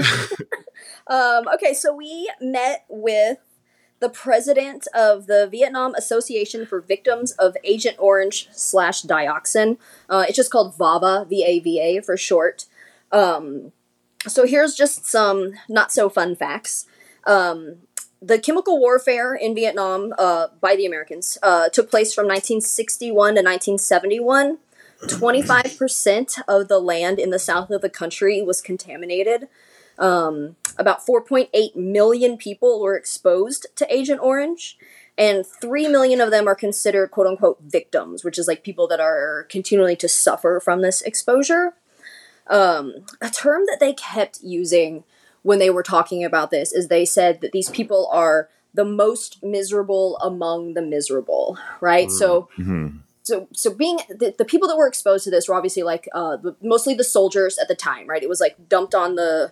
Okay, so we met with the president of the Vietnam Association for Victims of Agent Orange / Dioxin. It's just called VAVA, VAVA for short. So here's just some not so fun facts. The chemical warfare in Vietnam by the Americans took place from 1961 to 1971. 25% of the land in the south of the country was contaminated. About 4.8 million people were exposed to Agent Orange, and 3 million of them are considered quote-unquote victims, which is like people that are continuing to suffer from this exposure. A term that they kept using when they were talking about this is they said that these people are the most miserable among the miserable, right? Mm-hmm. So being the people that were exposed to this were obviously like mostly the soldiers at the time, right? It was like dumped on the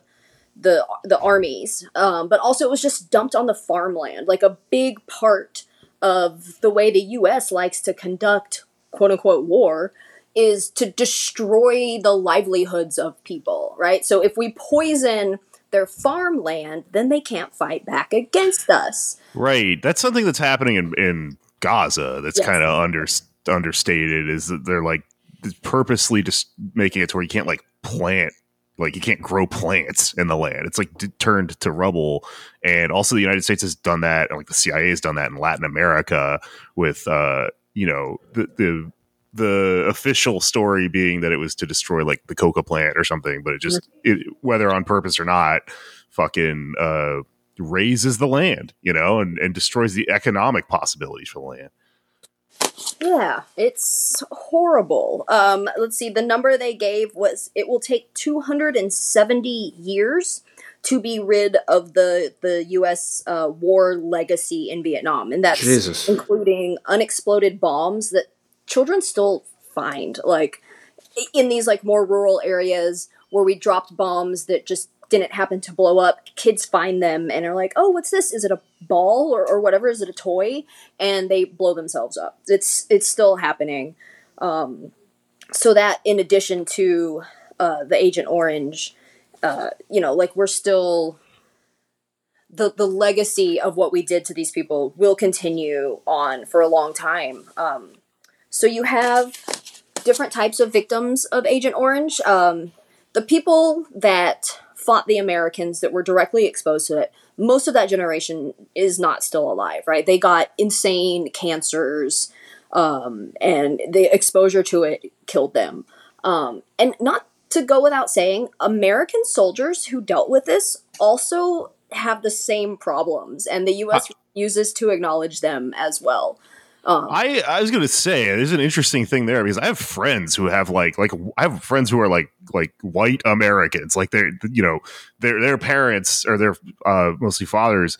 armies, but also it was just dumped on the farmland. Like a big part of the way the U.S. likes to conduct quote unquote war is to destroy the livelihoods of people, right? So if we poison their farmland, then they can't fight back against us. Right. That's something that's happening in Gaza. That's kind of understated, is that they're like purposely just making it to where you can't like plant. Like you can't grow plants in the land. It's like turned to rubble. And also the United States has done that. And like the CIA has done that in Latin America with, the the official story being that it was to destroy like the coca plant or something, but whether on purpose or not, fucking raises the land, and destroys the economic possibilities for the land. Yeah, it's horrible. Let's see, the number they gave was it will take 270 years to be rid of the U.S. War legacy in Vietnam. And that's including unexploded bombs that children still find, like, in these, like, more rural areas where we dropped bombs that just didn't happen to blow up. Kids find them and are like, oh, what's this? Is it a ball or whatever? Is it a toy? And they blow themselves up. It's still happening. So that, in addition to the Agent Orange, like, we're still, the legacy of what we did to these people will continue on for a long time. So you have different types of victims of Agent Orange. The people that fought the Americans that were directly exposed to it, most of that generation is not still alive, right? They got insane cancers, and the exposure to it killed them. And not to go without saying, American soldiers who dealt with this also have the same problems, and the U.S. refuses to acknowledge them as well. I was going to say, there's an interesting thing there, because I have friends who have I have friends who are like white Americans, like their parents or their mostly fathers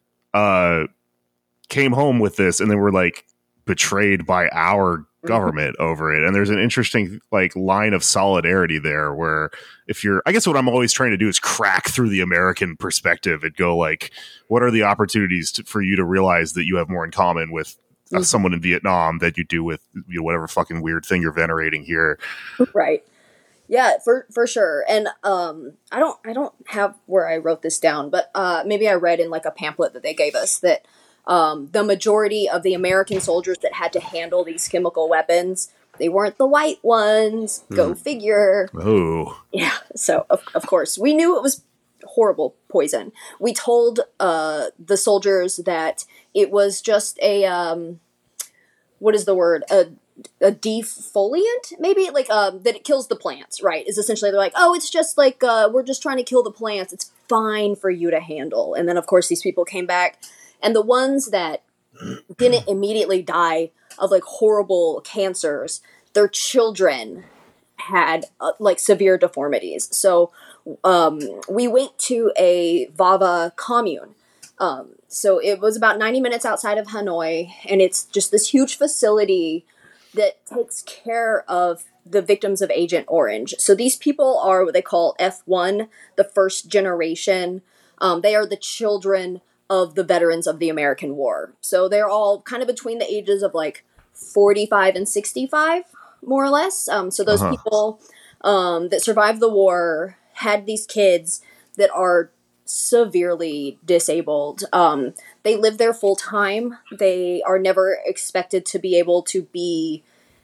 came home with this and they were like betrayed by our government over it. And there's an interesting like line of solidarity there where I guess what I'm always trying to do is crack through the American perspective and go like, what are the opportunities for you to realize that you have more in common with someone in Vietnam that you do with whatever fucking weird thing you're venerating here. Right. Yeah, for sure. And I don't have where I wrote this down, but maybe I read in like a pamphlet that they gave us that the majority of the American soldiers that had to handle these chemical weapons, they weren't the white ones. Go figure. Oh. Yeah. So of course we knew it was horrible poison. We told the soldiers that it was just a what is the word? A defoliant, maybe, like that it kills the plants, right? Is essentially they're like, oh, it's just like we're just trying to kill the plants. It's fine for you to handle. And then of course these people came back, and the ones that didn't immediately die of like horrible cancers, their children had like severe deformities. So we went to a Vava commune. So it was about 90 minutes outside of Hanoi, and it's just this huge facility that takes care of the victims of Agent Orange. So these people are what they call F1, the first generation. They are the children of the veterans of the American War. So they're all kind of between the ages of like 45 and 65, more or less. So those people that survived the war had these kids that are severely disabled. They live there full time. They are never expected to be able to be,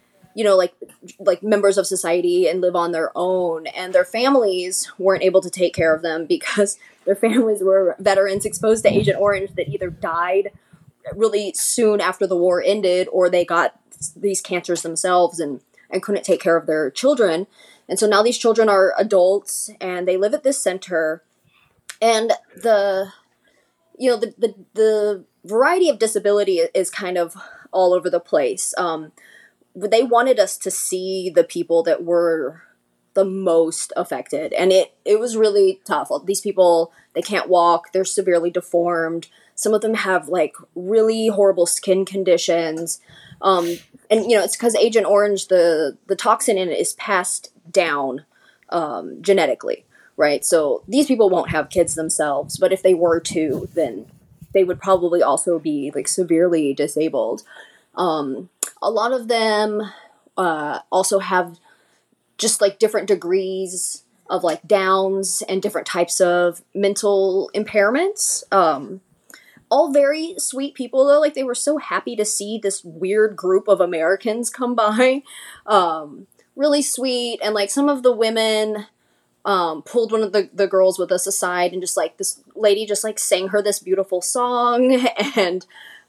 like members of society and live on their own. And their families weren't able to take care of them because their families were veterans exposed to Agent Orange that either died really soon after the war ended, or they got these cancers themselves and couldn't take care of their children. And so now these children are adults and they live at this center. And the variety of disability is kind of all over the place. They wanted us to see the people that were the most affected. And it was really tough. These people, they can't walk. They're severely deformed. Some of them have like really horrible skin conditions. And it's because Agent Orange, the toxin in it is passed down genetically. Right, so these people won't have kids themselves, but if they were to, then they would probably also be like severely disabled. A lot of them also have just like different degrees of like Downs and different types of mental impairments. All very sweet people though, like they were so happy to see this weird group of Americans come by. Really sweet, and like some of the women pulled one of the girls with us aside and just like this lady just like sang her this beautiful song, and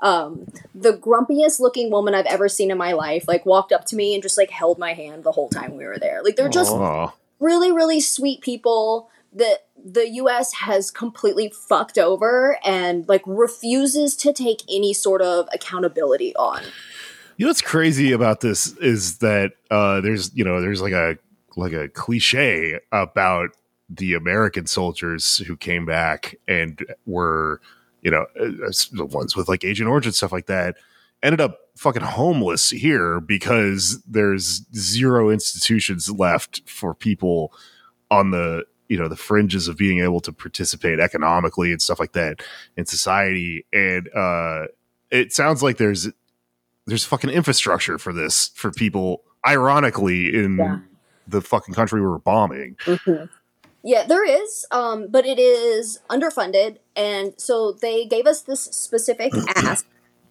The grumpiest looking woman I've ever seen in my life, like, walked up to me and just, like, held my hand the whole time we were there. Like, they're just really, really sweet people that the U.S. has completely fucked over and, like, refuses to take any sort of accountability on. You know what's crazy about this is that there's like a cliche about the American soldiers who came back and were, the ones with like Agent Orange and stuff like that, ended up fucking homeless here because there's zero institutions left for people on the the fringes of being able to participate economically and stuff like that in society. And it sounds like there's fucking infrastructure for this for people, ironically, in the fucking country we're bombing. Mm-hmm. Yeah, there is, but it is underfunded, and so they gave us this specific ask.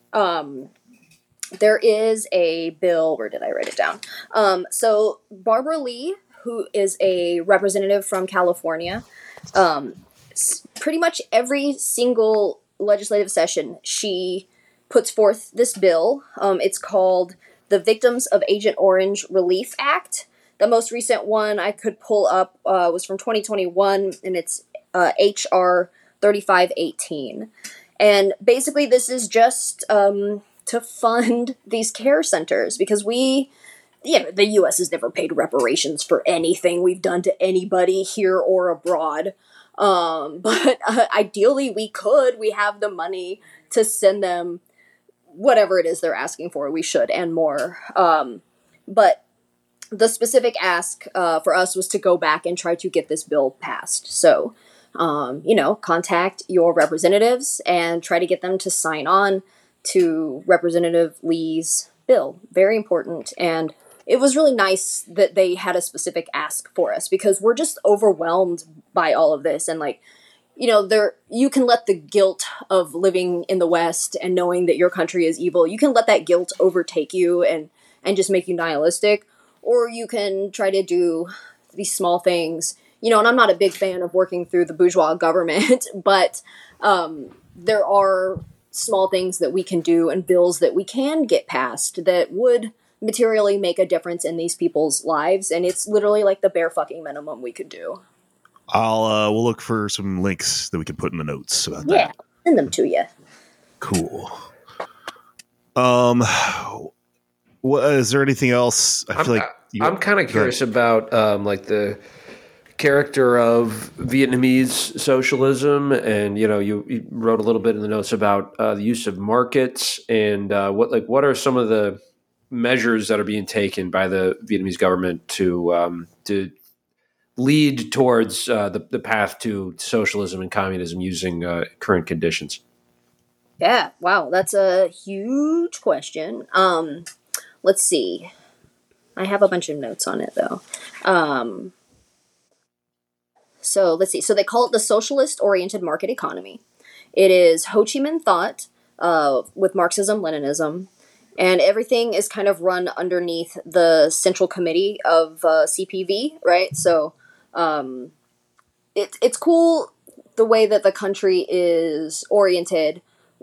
There is a bill. Where did I write it down? So Barbara Lee, who is a representative from California, pretty much every single legislative session, she puts forth this bill. It's called the Victims of Agent Orange Relief Act. The most recent one I could pull up was from 2021, and it's HR 3518. And basically this is just to fund these care centers because the U.S. has never paid reparations for anything we've done to anybody here or abroad. But ideally we could. We have the money to send them whatever it is they're asking for. We should, and more. But the specific ask for us was to go back and try to get this bill passed. So, contact your representatives and try to get them to sign on to Representative Lee's bill. Very important. And it was really nice that they had a specific ask for us because we're just overwhelmed by all of this. And you can let the guilt of living in the West and knowing that your country is evil, you can let that guilt overtake you and just make you nihilistic. Or you can try to do these small things, and I'm not a big fan of working through the bourgeois government, but there are small things that we can do and bills that we can get passed that would materially make a difference in these people's lives. And it's literally like the bare fucking minimum we could do. We'll look for some links that we can put in the notes about that. Yeah, send them to you. Cool. Is there anything else? I'm kind of curious about the character of Vietnamese socialism, and you wrote a little bit in the notes about the use of markets and what are some of the measures that are being taken by the Vietnamese government to lead towards the path to socialism and communism using current conditions. Yeah, wow, that's a huge question. Let's see. I have a bunch of notes on it, though. So let's see. So they call it the socialist-oriented market economy. It is Ho Chi Minh thought with Marxism-Leninism, and everything is kind of run underneath the Central Committee of CPV, right? So it's cool the way that the country is oriented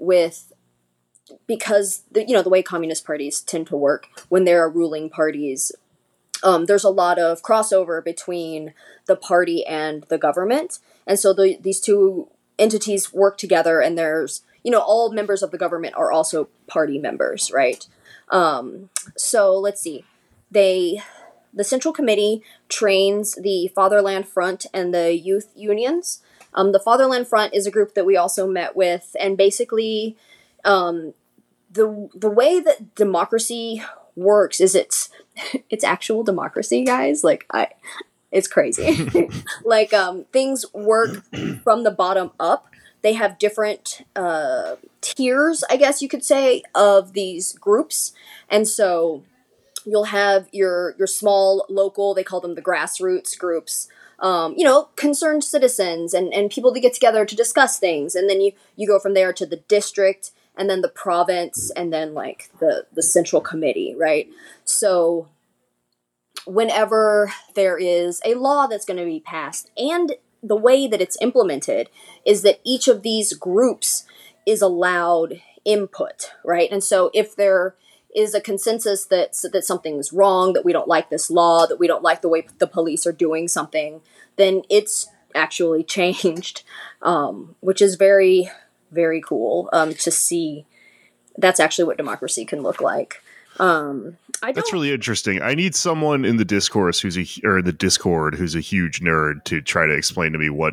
because the way communist parties tend to work when there are ruling parties. There's a lot of crossover between the party and the government. And so these two entities work together, and there's, all members of the government are also party members, right? So let's see. The Central Committee trains the Fatherland Front and the youth unions. The Fatherland Front is a group that we also met with, and basically the way that democracy works is it's actual democracy, guys. It's crazy. Things work from the bottom up. They have different tiers, I guess you could say, of these groups. And so you'll have your small local, they call them the grassroots groups, concerned citizens and people that get together to discuss things. And then you go from there to the district, and then the province, and then the Central Committee, right? So whenever there is a law that's going to be passed, and the way that it's implemented is that each of these groups is allowed input, right? And so if there is a consensus that something's wrong, that we don't like this law, that we don't like the way the police are doing something, then it's actually changed, which is very, very cool to see. That's actually what democracy can look like. That's really interesting. I need someone in the Discord who's a huge nerd to try to explain to me what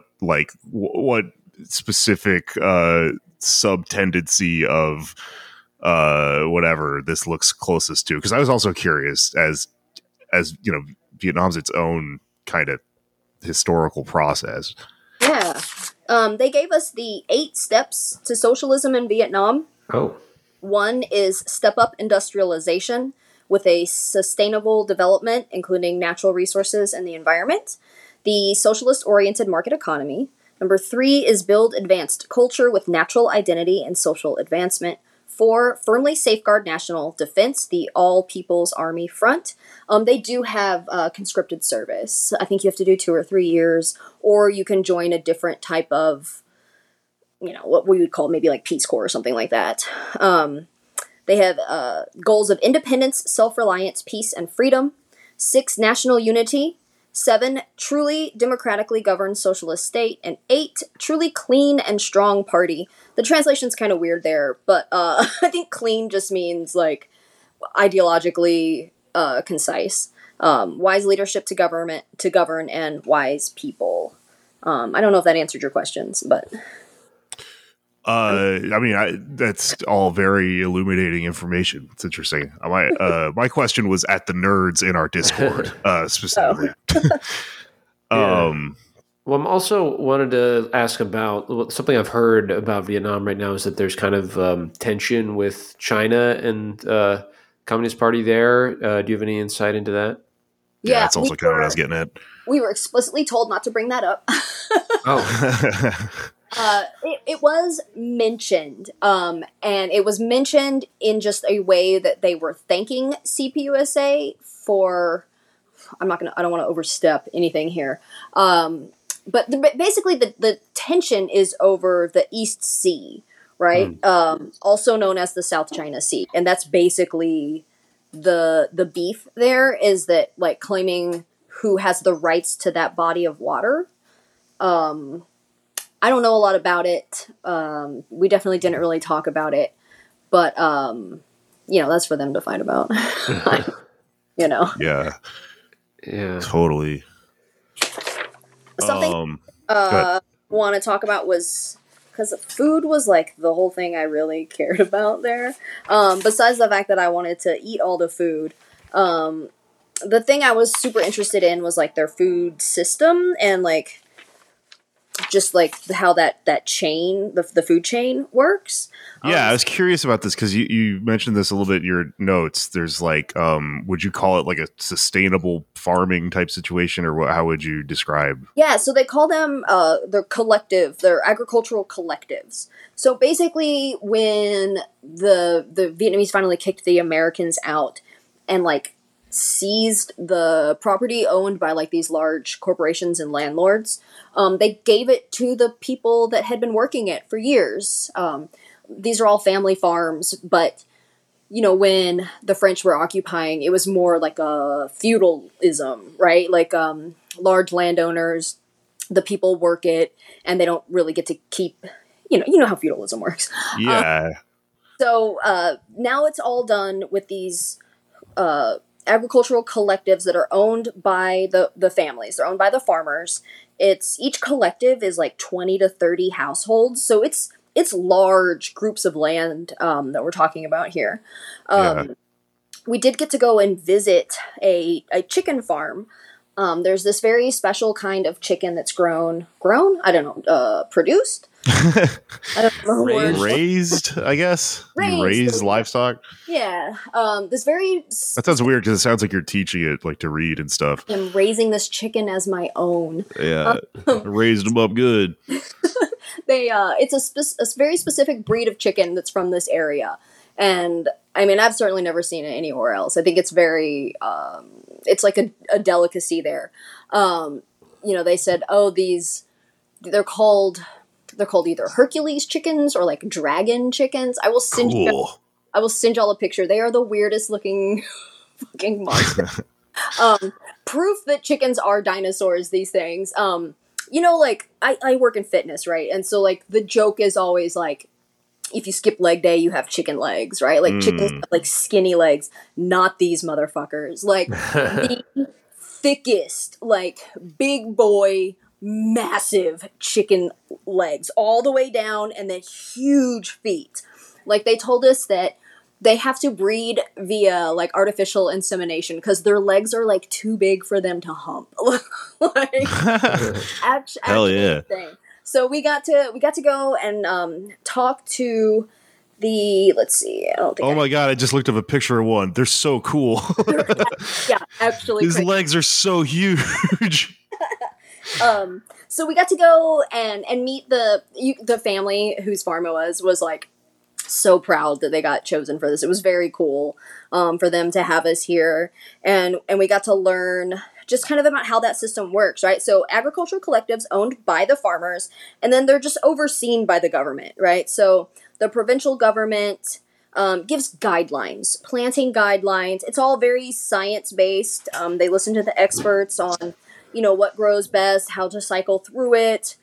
specific sub-tendency of whatever this looks closest to. Because I was also curious, as you know, Vietnam's its own kind of historical process. Yeah. They gave us the 8 steps to socialism in Vietnam. Oh. One is step up industrialization with a sustainable development, including natural resources and the environment. The socialist-oriented market economy. Number 3 is build advanced culture with natural identity and social advancement. 4, firmly safeguard national defense, the All People's Army Front. They do have conscripted service. I think you have to do 2 or 3 years, or you can join a different type of, what we would call maybe like Peace Corps or something like that. They have goals of independence, self-reliance, peace, and freedom. 6, national unity. 7, truly democratically governed socialist state. And 8, truly clean and strong party. The translation's kind of weird there, but I think clean just means like ideologically concise. Wise leadership to govern, and wise people. I don't know if that answered your questions, but... that's all very illuminating information. It's interesting. My question was at the nerds in our Discord, specifically. Well, I'm also wanted to ask about something I've heard about Vietnam right now is that there's kind of tension with China and Communist Party there. Do you have any insight into that? Yeah, that's also kind of what I was getting at. We were explicitly told not to bring that up. Oh. It was mentioned, and it was mentioned in just a way that they were thanking CPUSA for. I don't want to overstep anything here, but basically the tension is over the East Sea, right? Also known as the South China Sea, and that's basically the beef. There is that like claiming who has the rights to that body of water. I don't know a lot about it. We definitely didn't really talk about it, but that's for them to fight about. Yeah, totally. Something want to talk about was because food was like the whole thing I really cared about there. Besides the fact that I wanted to eat all the food, the thing I was super interested in was like their food system and like. Just like how that chain, the food chain works. Yeah, I was curious about this because you mentioned this a little bit in your notes. There's like, would you call it like a sustainable farming type situation, or how would you describe? Yeah, so they call them they're agricultural collectives. So basically, when the Vietnamese finally kicked the Americans out and like seized the property owned by like these large corporations and landlords, they gave it to the people that had been working it for years. These are all family farms, but when the French were occupying, it was more like a feudalism, right? Like large landowners, the people work it, and they don't really get to keep. You know how feudalism works. Yeah. So now it's all done with these agricultural collectives that are owned by the families. They're owned by the farmers. Each collective is like 20 to 30 households. So it's large groups of land that we're talking about here. We did get to go and visit a chicken farm. There's this very special kind of chicken that's grown, I don't know, produced. I don't know. Raised, I guess. You raise livestock. Yeah. That sounds weird because it sounds like you're teaching it like to read and stuff. I'm raising this chicken as my own. Yeah. Raised them up good. It's a very specific breed of chicken that's from this area. And I mean, I've certainly never seen it anywhere else. I think it's very, it's like a delicacy there. They said, they're called they're called either Hercules chickens or like dragon chickens. I will send Cool. y'all a picture. They are the weirdest looking fucking monster. Proof that chickens are dinosaurs, these things. Like I work in fitness, right? And so like the joke is always like, if you skip leg day, you have chicken legs, right? Like chickens have like skinny legs, not these motherfuckers. Like the thickest, like big boy, massive chicken legs all the way down and then huge feet. Like they told us that they have to breed via like artificial insemination because their legs are like too big for them to hump. Like, Hell yeah. insane. So we got to go and talk to the, let's see, I don't think Oh my god, I just looked up a picture of one. They're so cool. yeah, actually His crazy. legs are so huge. So we got to go and meet the family whose farm it was like so proud that they got chosen for this. It was very cool for them to have us here, and we got to learn just kind of about how that system works, right? So agricultural collectives owned by the farmers, and then they're just overseen by the government, right? So the provincial government gives guidelines, planting guidelines. It's all very science-based. They listen to the experts on, what grows best, how to cycle through it.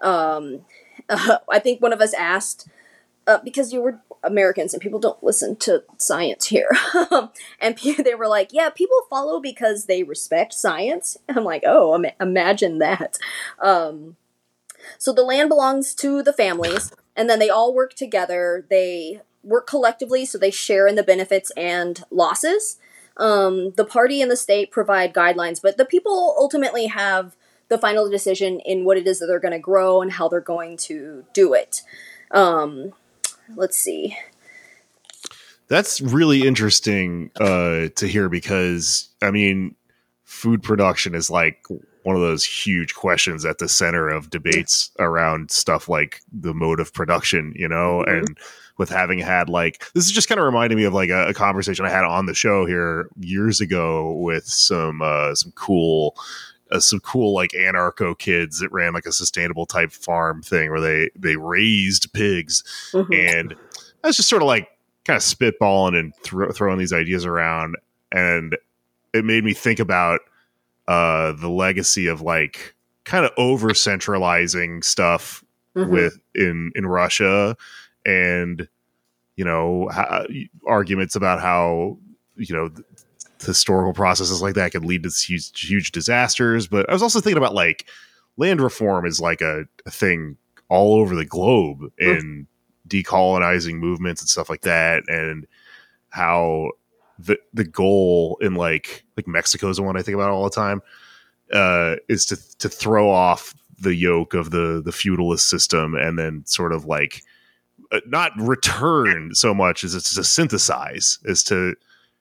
I think one of us asked, because you were Americans and people don't listen to science here. And they were like, yeah, people follow because they respect science. I'm like, oh, imagine that. So the land belongs to the families, and then they all work together. They work collectively, so they share in the benefits and losses. The party and the state provide guidelines, but the people ultimately have the final decision in what it is that they're going to grow and how they're going to do it. Let's see. That's really interesting to hear because, I mean, food production is like one of those huge questions at the center of debates around stuff like the mode of production, and with having had this is just kind of reminding me of like a conversation I had on the show here years ago with some cool like anarcho kids that ran like a sustainable type farm thing where they raised pigs. And I was just sort of like kind of spitballing and throwing these ideas around, and it made me think about the legacy of like kind of over centralizing stuff in Russia, and arguments about how historical processes like that could lead to huge disasters. But I was also thinking about like land reform is like a thing all over the globe in decolonizing movements and stuff like that, and how the goal in like Mexico is the one I think about all the time, is to throw off the yoke of the feudalist system and then sort of like not return so much as it's to synthesize, is to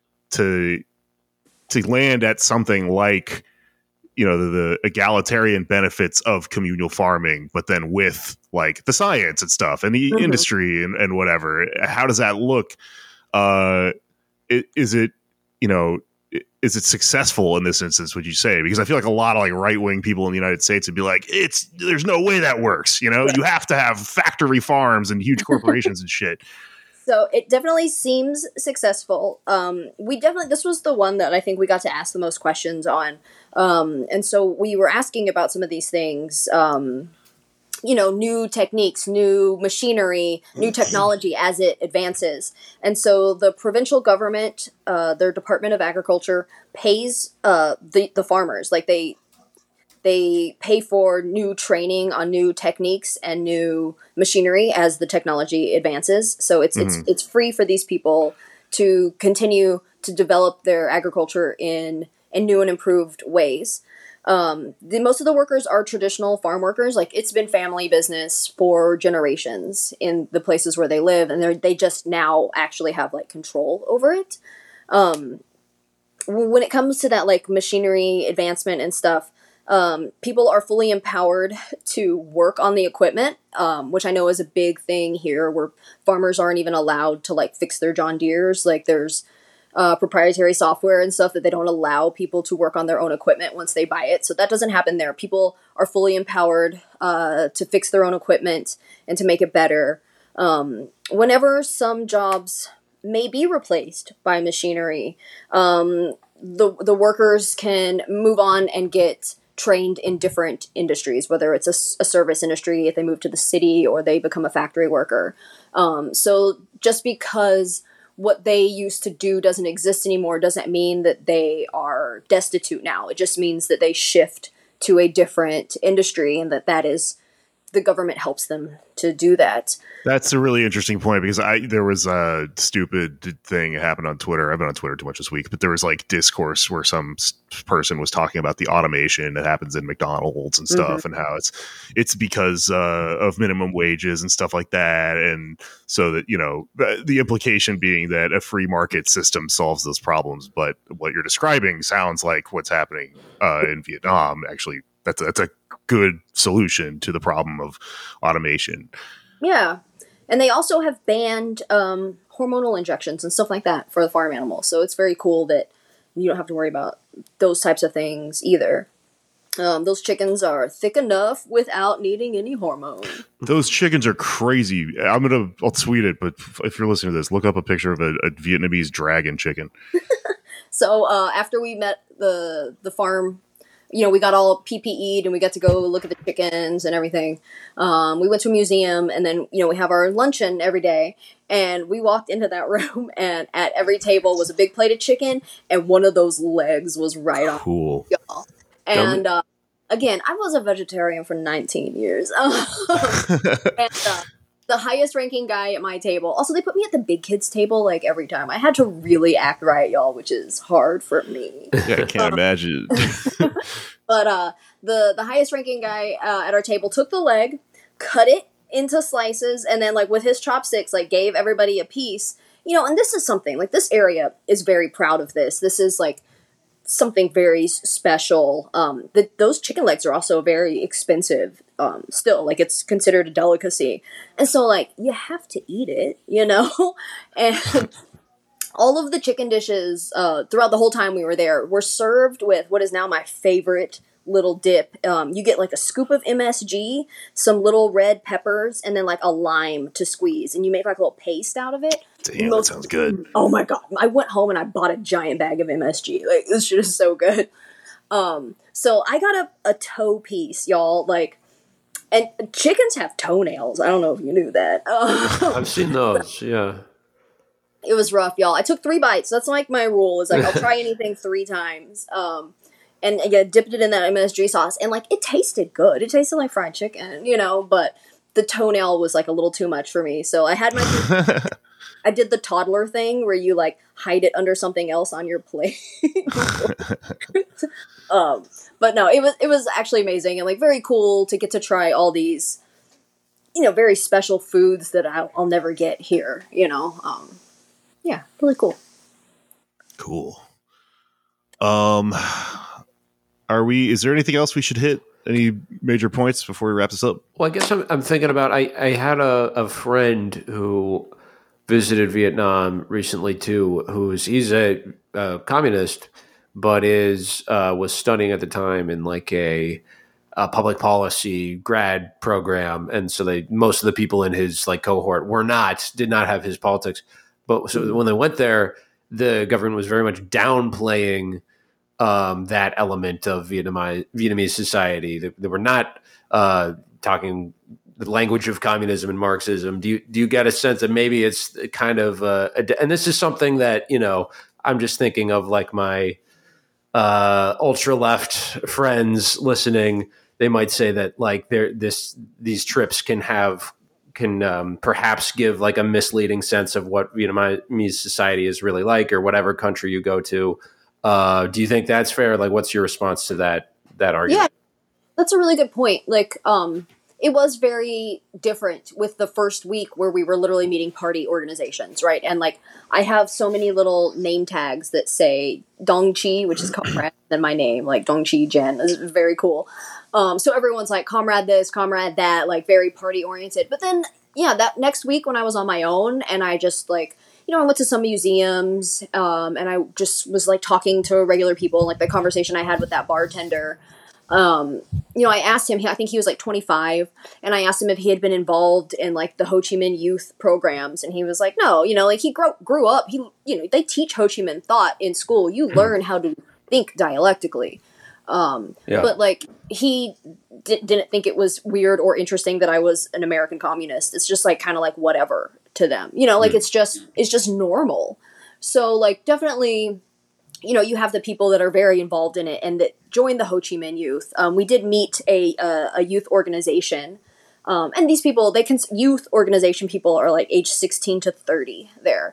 land at something like the egalitarian benefits of communal farming, but then with like the science and stuff and the industry and whatever. How does that look? Is it successful in this instance, would you say? Because I feel like a lot of like right-wing people in the United States would be like, there's no way that works. You have to have factory farms and huge corporations and shit. So it definitely seems successful. This was the one that I think we got to ask the most questions on. And so we were asking about some of these things, new techniques, new machinery, new technology as it advances. And so the provincial government, their Department of Agriculture, pays the farmers. Like they pay for new training on new techniques and new machinery as the technology advances. So it's free for these people to continue to develop their agriculture in new and improved ways. Most of the workers are traditional farm workers. Like it's been family business for generations in the places where they live, and they just now actually have like control over it. When it comes to that like machinery advancement and stuff, people are fully empowered to work on the equipment, which I know is a big thing here, where farmers aren't even allowed to like fix their John Deeres. Like there's proprietary software and stuff that they don't allow people to work on their own equipment once they buy it. So that doesn't happen there. People are fully empowered to fix their own equipment and to make it better. Whenever some jobs may be replaced by machinery, the workers can move on and get trained in different industries, whether it's a service industry, if they move to the city, or they become a factory worker. So just because what they used to do doesn't exist anymore doesn't mean that they are destitute now. It just means that they shift to a different industry, and that is the government helps them to do that. That's a really interesting point, because there was a stupid thing that happened on Twitter. I've been on Twitter too much this week, but there was like discourse where some person was talking about the automation that happens in McDonald's and stuff, and how it's because of minimum wages and stuff like that. And so that, the implication being that a free market system solves those problems. But what you're describing sounds like what's happening in Vietnam. Actually, that's a good solution to the problem of automation. Yeah. And they also have banned hormonal injections and stuff like that for the farm animals. So it's very cool that you don't have to worry about those types of things either. Those chickens are thick enough without needing any hormone. Those chickens are crazy. I'll tweet it, but if you're listening to this, look up a picture of a Vietnamese dragon chicken. So after we met the farm, we got all PPE'd and we got to go look at the chickens and everything. We went to a museum, and then, we have our luncheon every day. And we walked into that room, and at every table was a big plate of chicken, and one of those legs was right on. Cool. Y'all. And again, I was a vegetarian for 19 years. And the highest ranking guy at my table. Also, they put me at the big kids table like every time. I had to really act right, y'all, which is hard for me. Yeah, I can't imagine. But the highest ranking guy at our table took the leg, cut it into slices, and then like with his chopsticks, like gave everybody a piece. And this is something like this area is very proud of this. This is like something very special. Those chicken legs are also very expensive. Still, like, it's considered a delicacy, and so like you have to eat it, and all of the chicken dishes throughout the whole time we were there were served with what is now my favorite little dip. You get like a scoop of MSG, some little red peppers, and then like a lime to squeeze, and you make like a little paste out of it. Damn, that sounds good. Oh my god, I went home and I bought a giant bag of MSG. Like, this shit is so good. So I got a toe piece, y'all. Like, and chickens have toenails. I don't know if you knew that. I've seen those. Yeah. It was rough, y'all. I took 3 bites. That's like my rule. Is like I'll try anything 3 times. And again, dipped it in that MSG sauce, and like it tasted good. It tasted like fried chicken, But the toenail was like a little too much for me. So I had my. I did the toddler thing where you like hide it under something else on your plate. But no, it was actually amazing and like very cool to get to try all these, very special foods that I'll never get here. Yeah, really cool. Cool. Is there anything else we should hit? Any major points before we wrap this up? Well, I guess I'm thinking about, I had a friend who visited Vietnam recently too, he's a communist, but was studying at the time in like a public policy grad program. And so most of the people in his like cohort did not have his politics. But so when they went there, the government was very much downplaying that element of Vietnamese society. They were not talking the language of communism and Marxism. Do you get a sense that maybe it's kind of and this is something that I'm just thinking of like my ultra left friends listening. They might say that like these trips can perhaps give like a misleading sense of what Vietnamese society is really like, or whatever country you go to. Do you think that's fair? Like, what's your response to that argument? Yeah, that's a really good point. Like, it was very different with the first week where we were literally meeting party organizations, right? And like, I have so many little name tags that say Dong Chi, which is comrade, then my name, like Dong Chi Jen. Is very cool. So everyone's like comrade this, comrade that, like very party oriented. But then, yeah, that next week when I was on my own and I just like I went to some museums, and I just was like talking to regular people, like the conversation I had with that bartender. I asked him, I think he was like 25, and I asked him if he had been involved in like the Ho Chi Minh youth programs, and he was like, no, like he grew up, they teach Ho Chi Minh thought in school. You learn how to think dialectically. But like he didn't think it was weird or interesting that I was an American communist. It's just like kind of like whatever to them, like it's just normal. So like definitely, you have the people that are very involved in it and that join the Ho Chi Minh Youth. We did meet a youth organization, and these people, youth organization people are like age 16 to 30 there.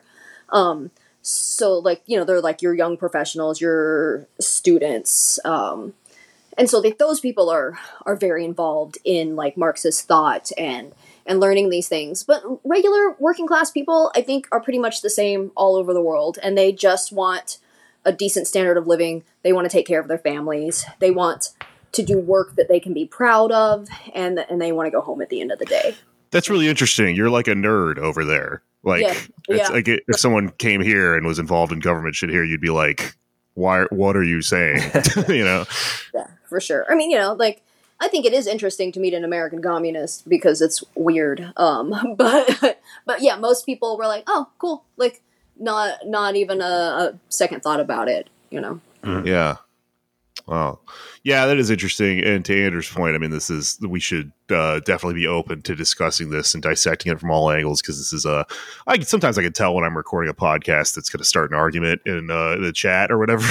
So like, they're like your young professionals, your students. And so those people are very involved in like Marxist thought and learning these things. But regular working class people, I think, are pretty much the same all over the world. And they just want a decent standard of living. They want to take care of their families. They want to do work that they can be proud of. And they want to go home at the end of the day. That's really interesting. You're like a nerd over there. Like, it's like if someone came here and was involved in government shit here, you'd be like, what are you saying? Yeah, for sure. I mean, like, I think it is interesting to meet an American communist because it's weird. But yeah, most people were like, oh, cool. Like, not even a second thought about it, Yeah. Wow. Yeah, that is interesting. And to Andrew's point, I mean, we should definitely be open to discussing this and dissecting it from all angles, because this is sometimes I can tell when I'm recording a podcast that's going to start an argument in the chat or whatever,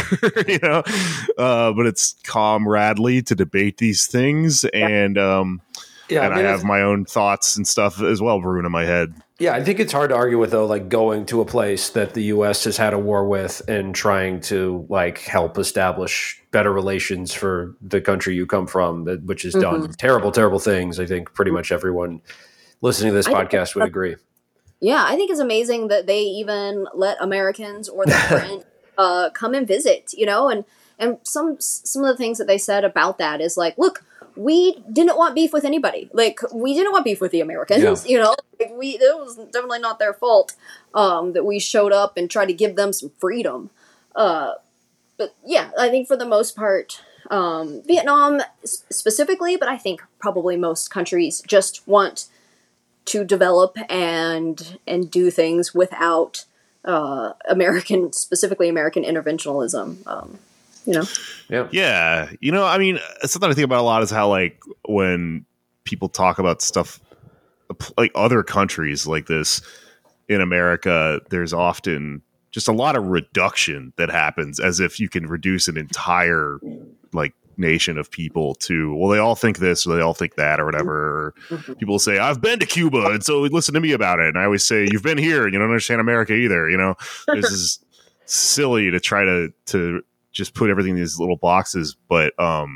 but it's comradely to debate these things. And I have my own thoughts and stuff as well brewing in my head. Yeah, I think it's hard to argue with, though, like going to a place that the U.S. has had a war with and trying to like help establish better relations for the country you come from, which has done terrible, terrible things. I think pretty much everyone listening to this podcast would agree. Yeah, I think it's amazing that they even let Americans or their friends come and visit, and some of the things that they said about that is like, look, we didn't want beef with anybody. Like, we didn't want beef with the Americans, it was definitely not their fault that we showed up and tried to give them some freedom. But yeah, I think for the most part, Vietnam specifically, but I think probably most countries just want to develop and do things without specifically American interventionism. Yeah. I mean, something I think about a lot is how, like, when people talk about stuff like other countries like this in America, there's often just a lot of reduction that happens, as if you can reduce an entire like nation of people to, well, they all think this or they all think that or whatever. People say, I've been to Cuba, and so listen to me about it. And I always say, you've been here and you don't understand America either. This is silly to try to just put everything in these little boxes. But,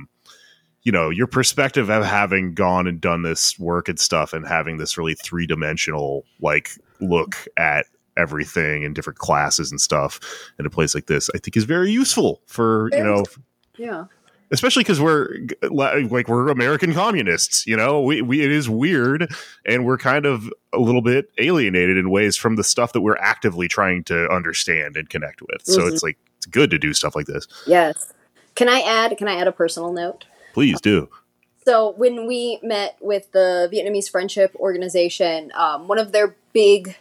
your perspective of having gone and done this work and stuff and having this really 3-dimensional, like, look at everything in different classes and stuff in a place like this, I think is very useful for, especially because we're American communists, we it is weird, and we're kind of a little bit alienated in ways from the stuff that we're actively trying to understand and connect with. So it's like, it's good to do stuff like this. Yes. Can I add a personal note? Please do. So when we met with the Vietnamese Friendship Organization, one of their big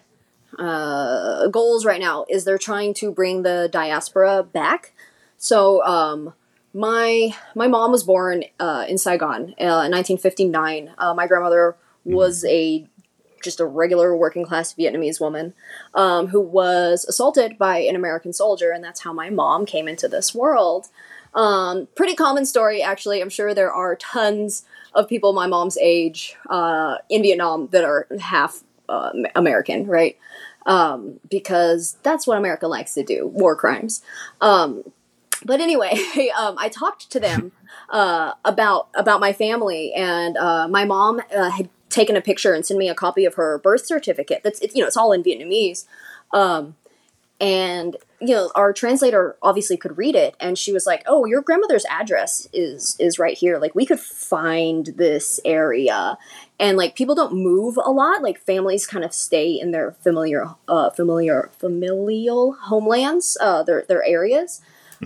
goals right now is they're trying to bring the diaspora back. So my mom was born in Saigon in 1959. My grandmother was just a regular working class Vietnamese woman who was assaulted by an American soldier, and that's how my mom came into this world. Pretty common story, actually. I'm sure there are tons of people my mom's age in Vietnam that are half American, right? Because that's what America likes to do, war crimes. But anyway, I talked to them about my family, and my mom had taken a picture and sent me a copy of her birth certificate. It's all in Vietnamese. And our translator obviously could read it, and she was like, "Oh, your grandmother's address is right here. Like, we could find this area." And like, people don't move a lot. Like, families kind of stay in their familial homelands, their areas.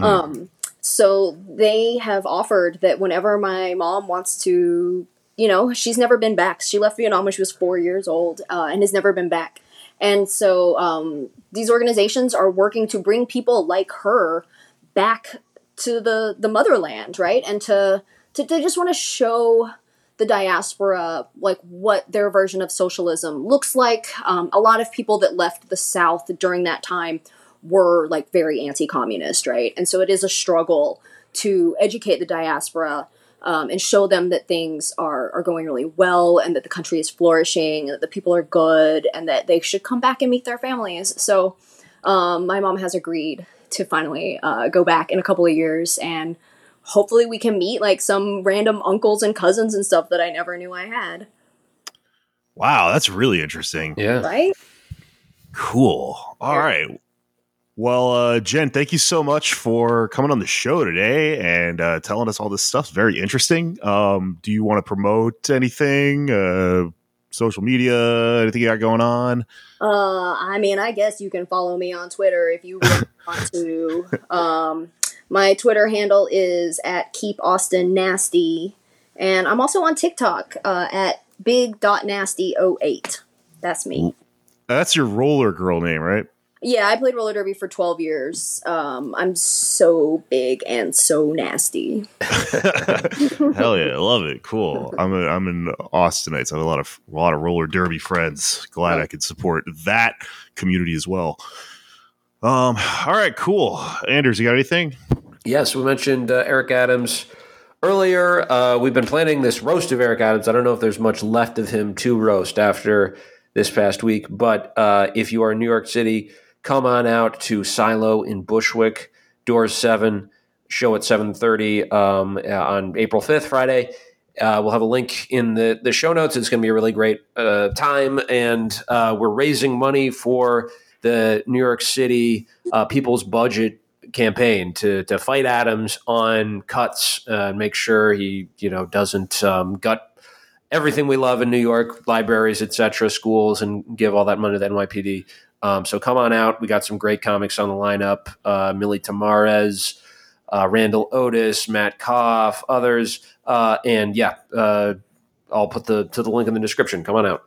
So they have offered that whenever my mom wants to, she's never been back. She left Vietnam when she was 4 years old, and has never been back. And so these organizations are working to bring people like her back to the motherland, right? And to they just want to show the diaspora like what their version of socialism looks like. A lot of people that left the South during that time were like very anti-communist, right? And so it is a struggle to educate the diaspora and show them that things are going really well, and that the country is flourishing, and that the people are good, and that they should come back and meet their families. So my mom has agreed to finally go back in a couple of years, and hopefully we can meet like some random uncles and cousins and stuff that I never knew I had. Wow, that's really interesting. Yeah. Right? Cool. All right. Well, Jen, thank you so much for coming on the show today and telling us all this stuff. It's very interesting. Do you want to promote anything? Social media? Anything you got going on? I mean, I guess you can follow me on Twitter if you really want to. My Twitter handle is at keepaustonnasty. And I'm also on TikTok at big.nasty08. That's me. That's your roller girl name, right? Yeah, I played roller derby for 12 years. I'm so big and so nasty. Hell yeah, I love it. Cool. I'm in Austinites. I have a lot of roller derby friends. Glad I could support that community as well. All right, cool. Anders, you got anything? Yes, we mentioned Eric Adams earlier. We've been planning this roast of Eric Adams. I don't know if there's much left of him to roast after this past week, but if you are in New York City, come on out to Silo in Bushwick, doors 7, show at 7:30 on April 5th, Friday. We'll have a link in the show notes. It's going to be a really great time, and we're raising money for the New York City People's Budget campaign to fight Adams on cuts and make sure he doesn't gut everything we love in New York, libraries, etc., schools, and give all that money to the NYPD. So come on out. We got some great comics on the lineup. Millie Tamarez, Randall Otis, Matt Koff, others. And yeah, I'll put the link in the description. Come on out.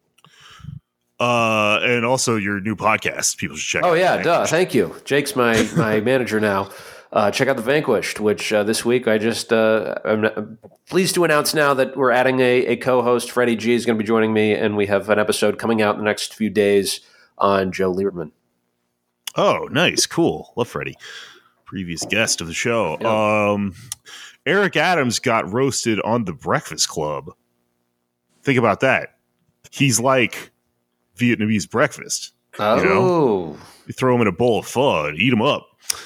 And also your new podcast. People should check out. Oh, yeah, duh. Thank you. Jake's my manager now. Check out The Vanquished, which this week I'm pleased to announce now that we're adding a co-host. Freddie G is going to be joining me, and we have an episode coming out in the next few days on Joe Lieberman. Oh, nice. Cool. Love Freddie. Previous guest of the show. Yeah. Eric Adams got roasted on The Breakfast Club. Think about that. He's like Vietnamese breakfast. Oh. You throw him in a bowl of pho and eat him up.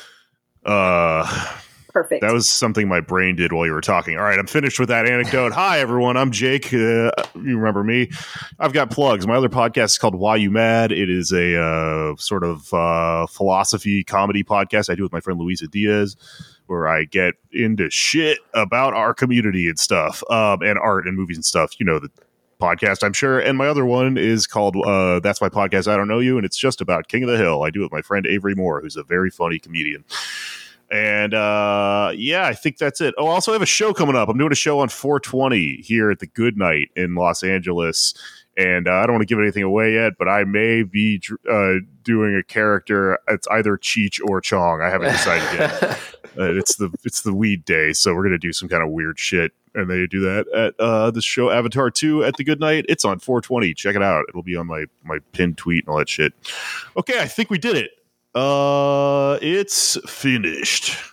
Perfect. That was something my brain did while you were talking. All right, I'm finished with that anecdote. Hi, everyone. I'm Jake. You remember me. I've got plugs. My other podcast is called Why You Mad. It is a sort of philosophy comedy podcast I do with my friend Luisa Diaz, where I get into shit about our community and stuff, and art and movies and stuff. You know the podcast, I'm sure. And my other one is called That's My Podcast, I Don't Know You, and it's just about King of the Hill. I do it with my friend Avery Moore, who's a very funny comedian. And yeah, I think that's it. Oh, I also have a show coming up. I'm doing a show on 420 here at the Good Night in Los Angeles. And I don't want to give anything away yet, but I may be doing a character. It's either Cheech or Chong. I haven't decided yet. It's the weed day, so we're going to do some kind of weird shit. And they do that at the show Avatar 2 at the Good Night. It's on 420. Check it out. It'll be on my pinned tweet and all that shit. Okay, I think we did it. It's finished.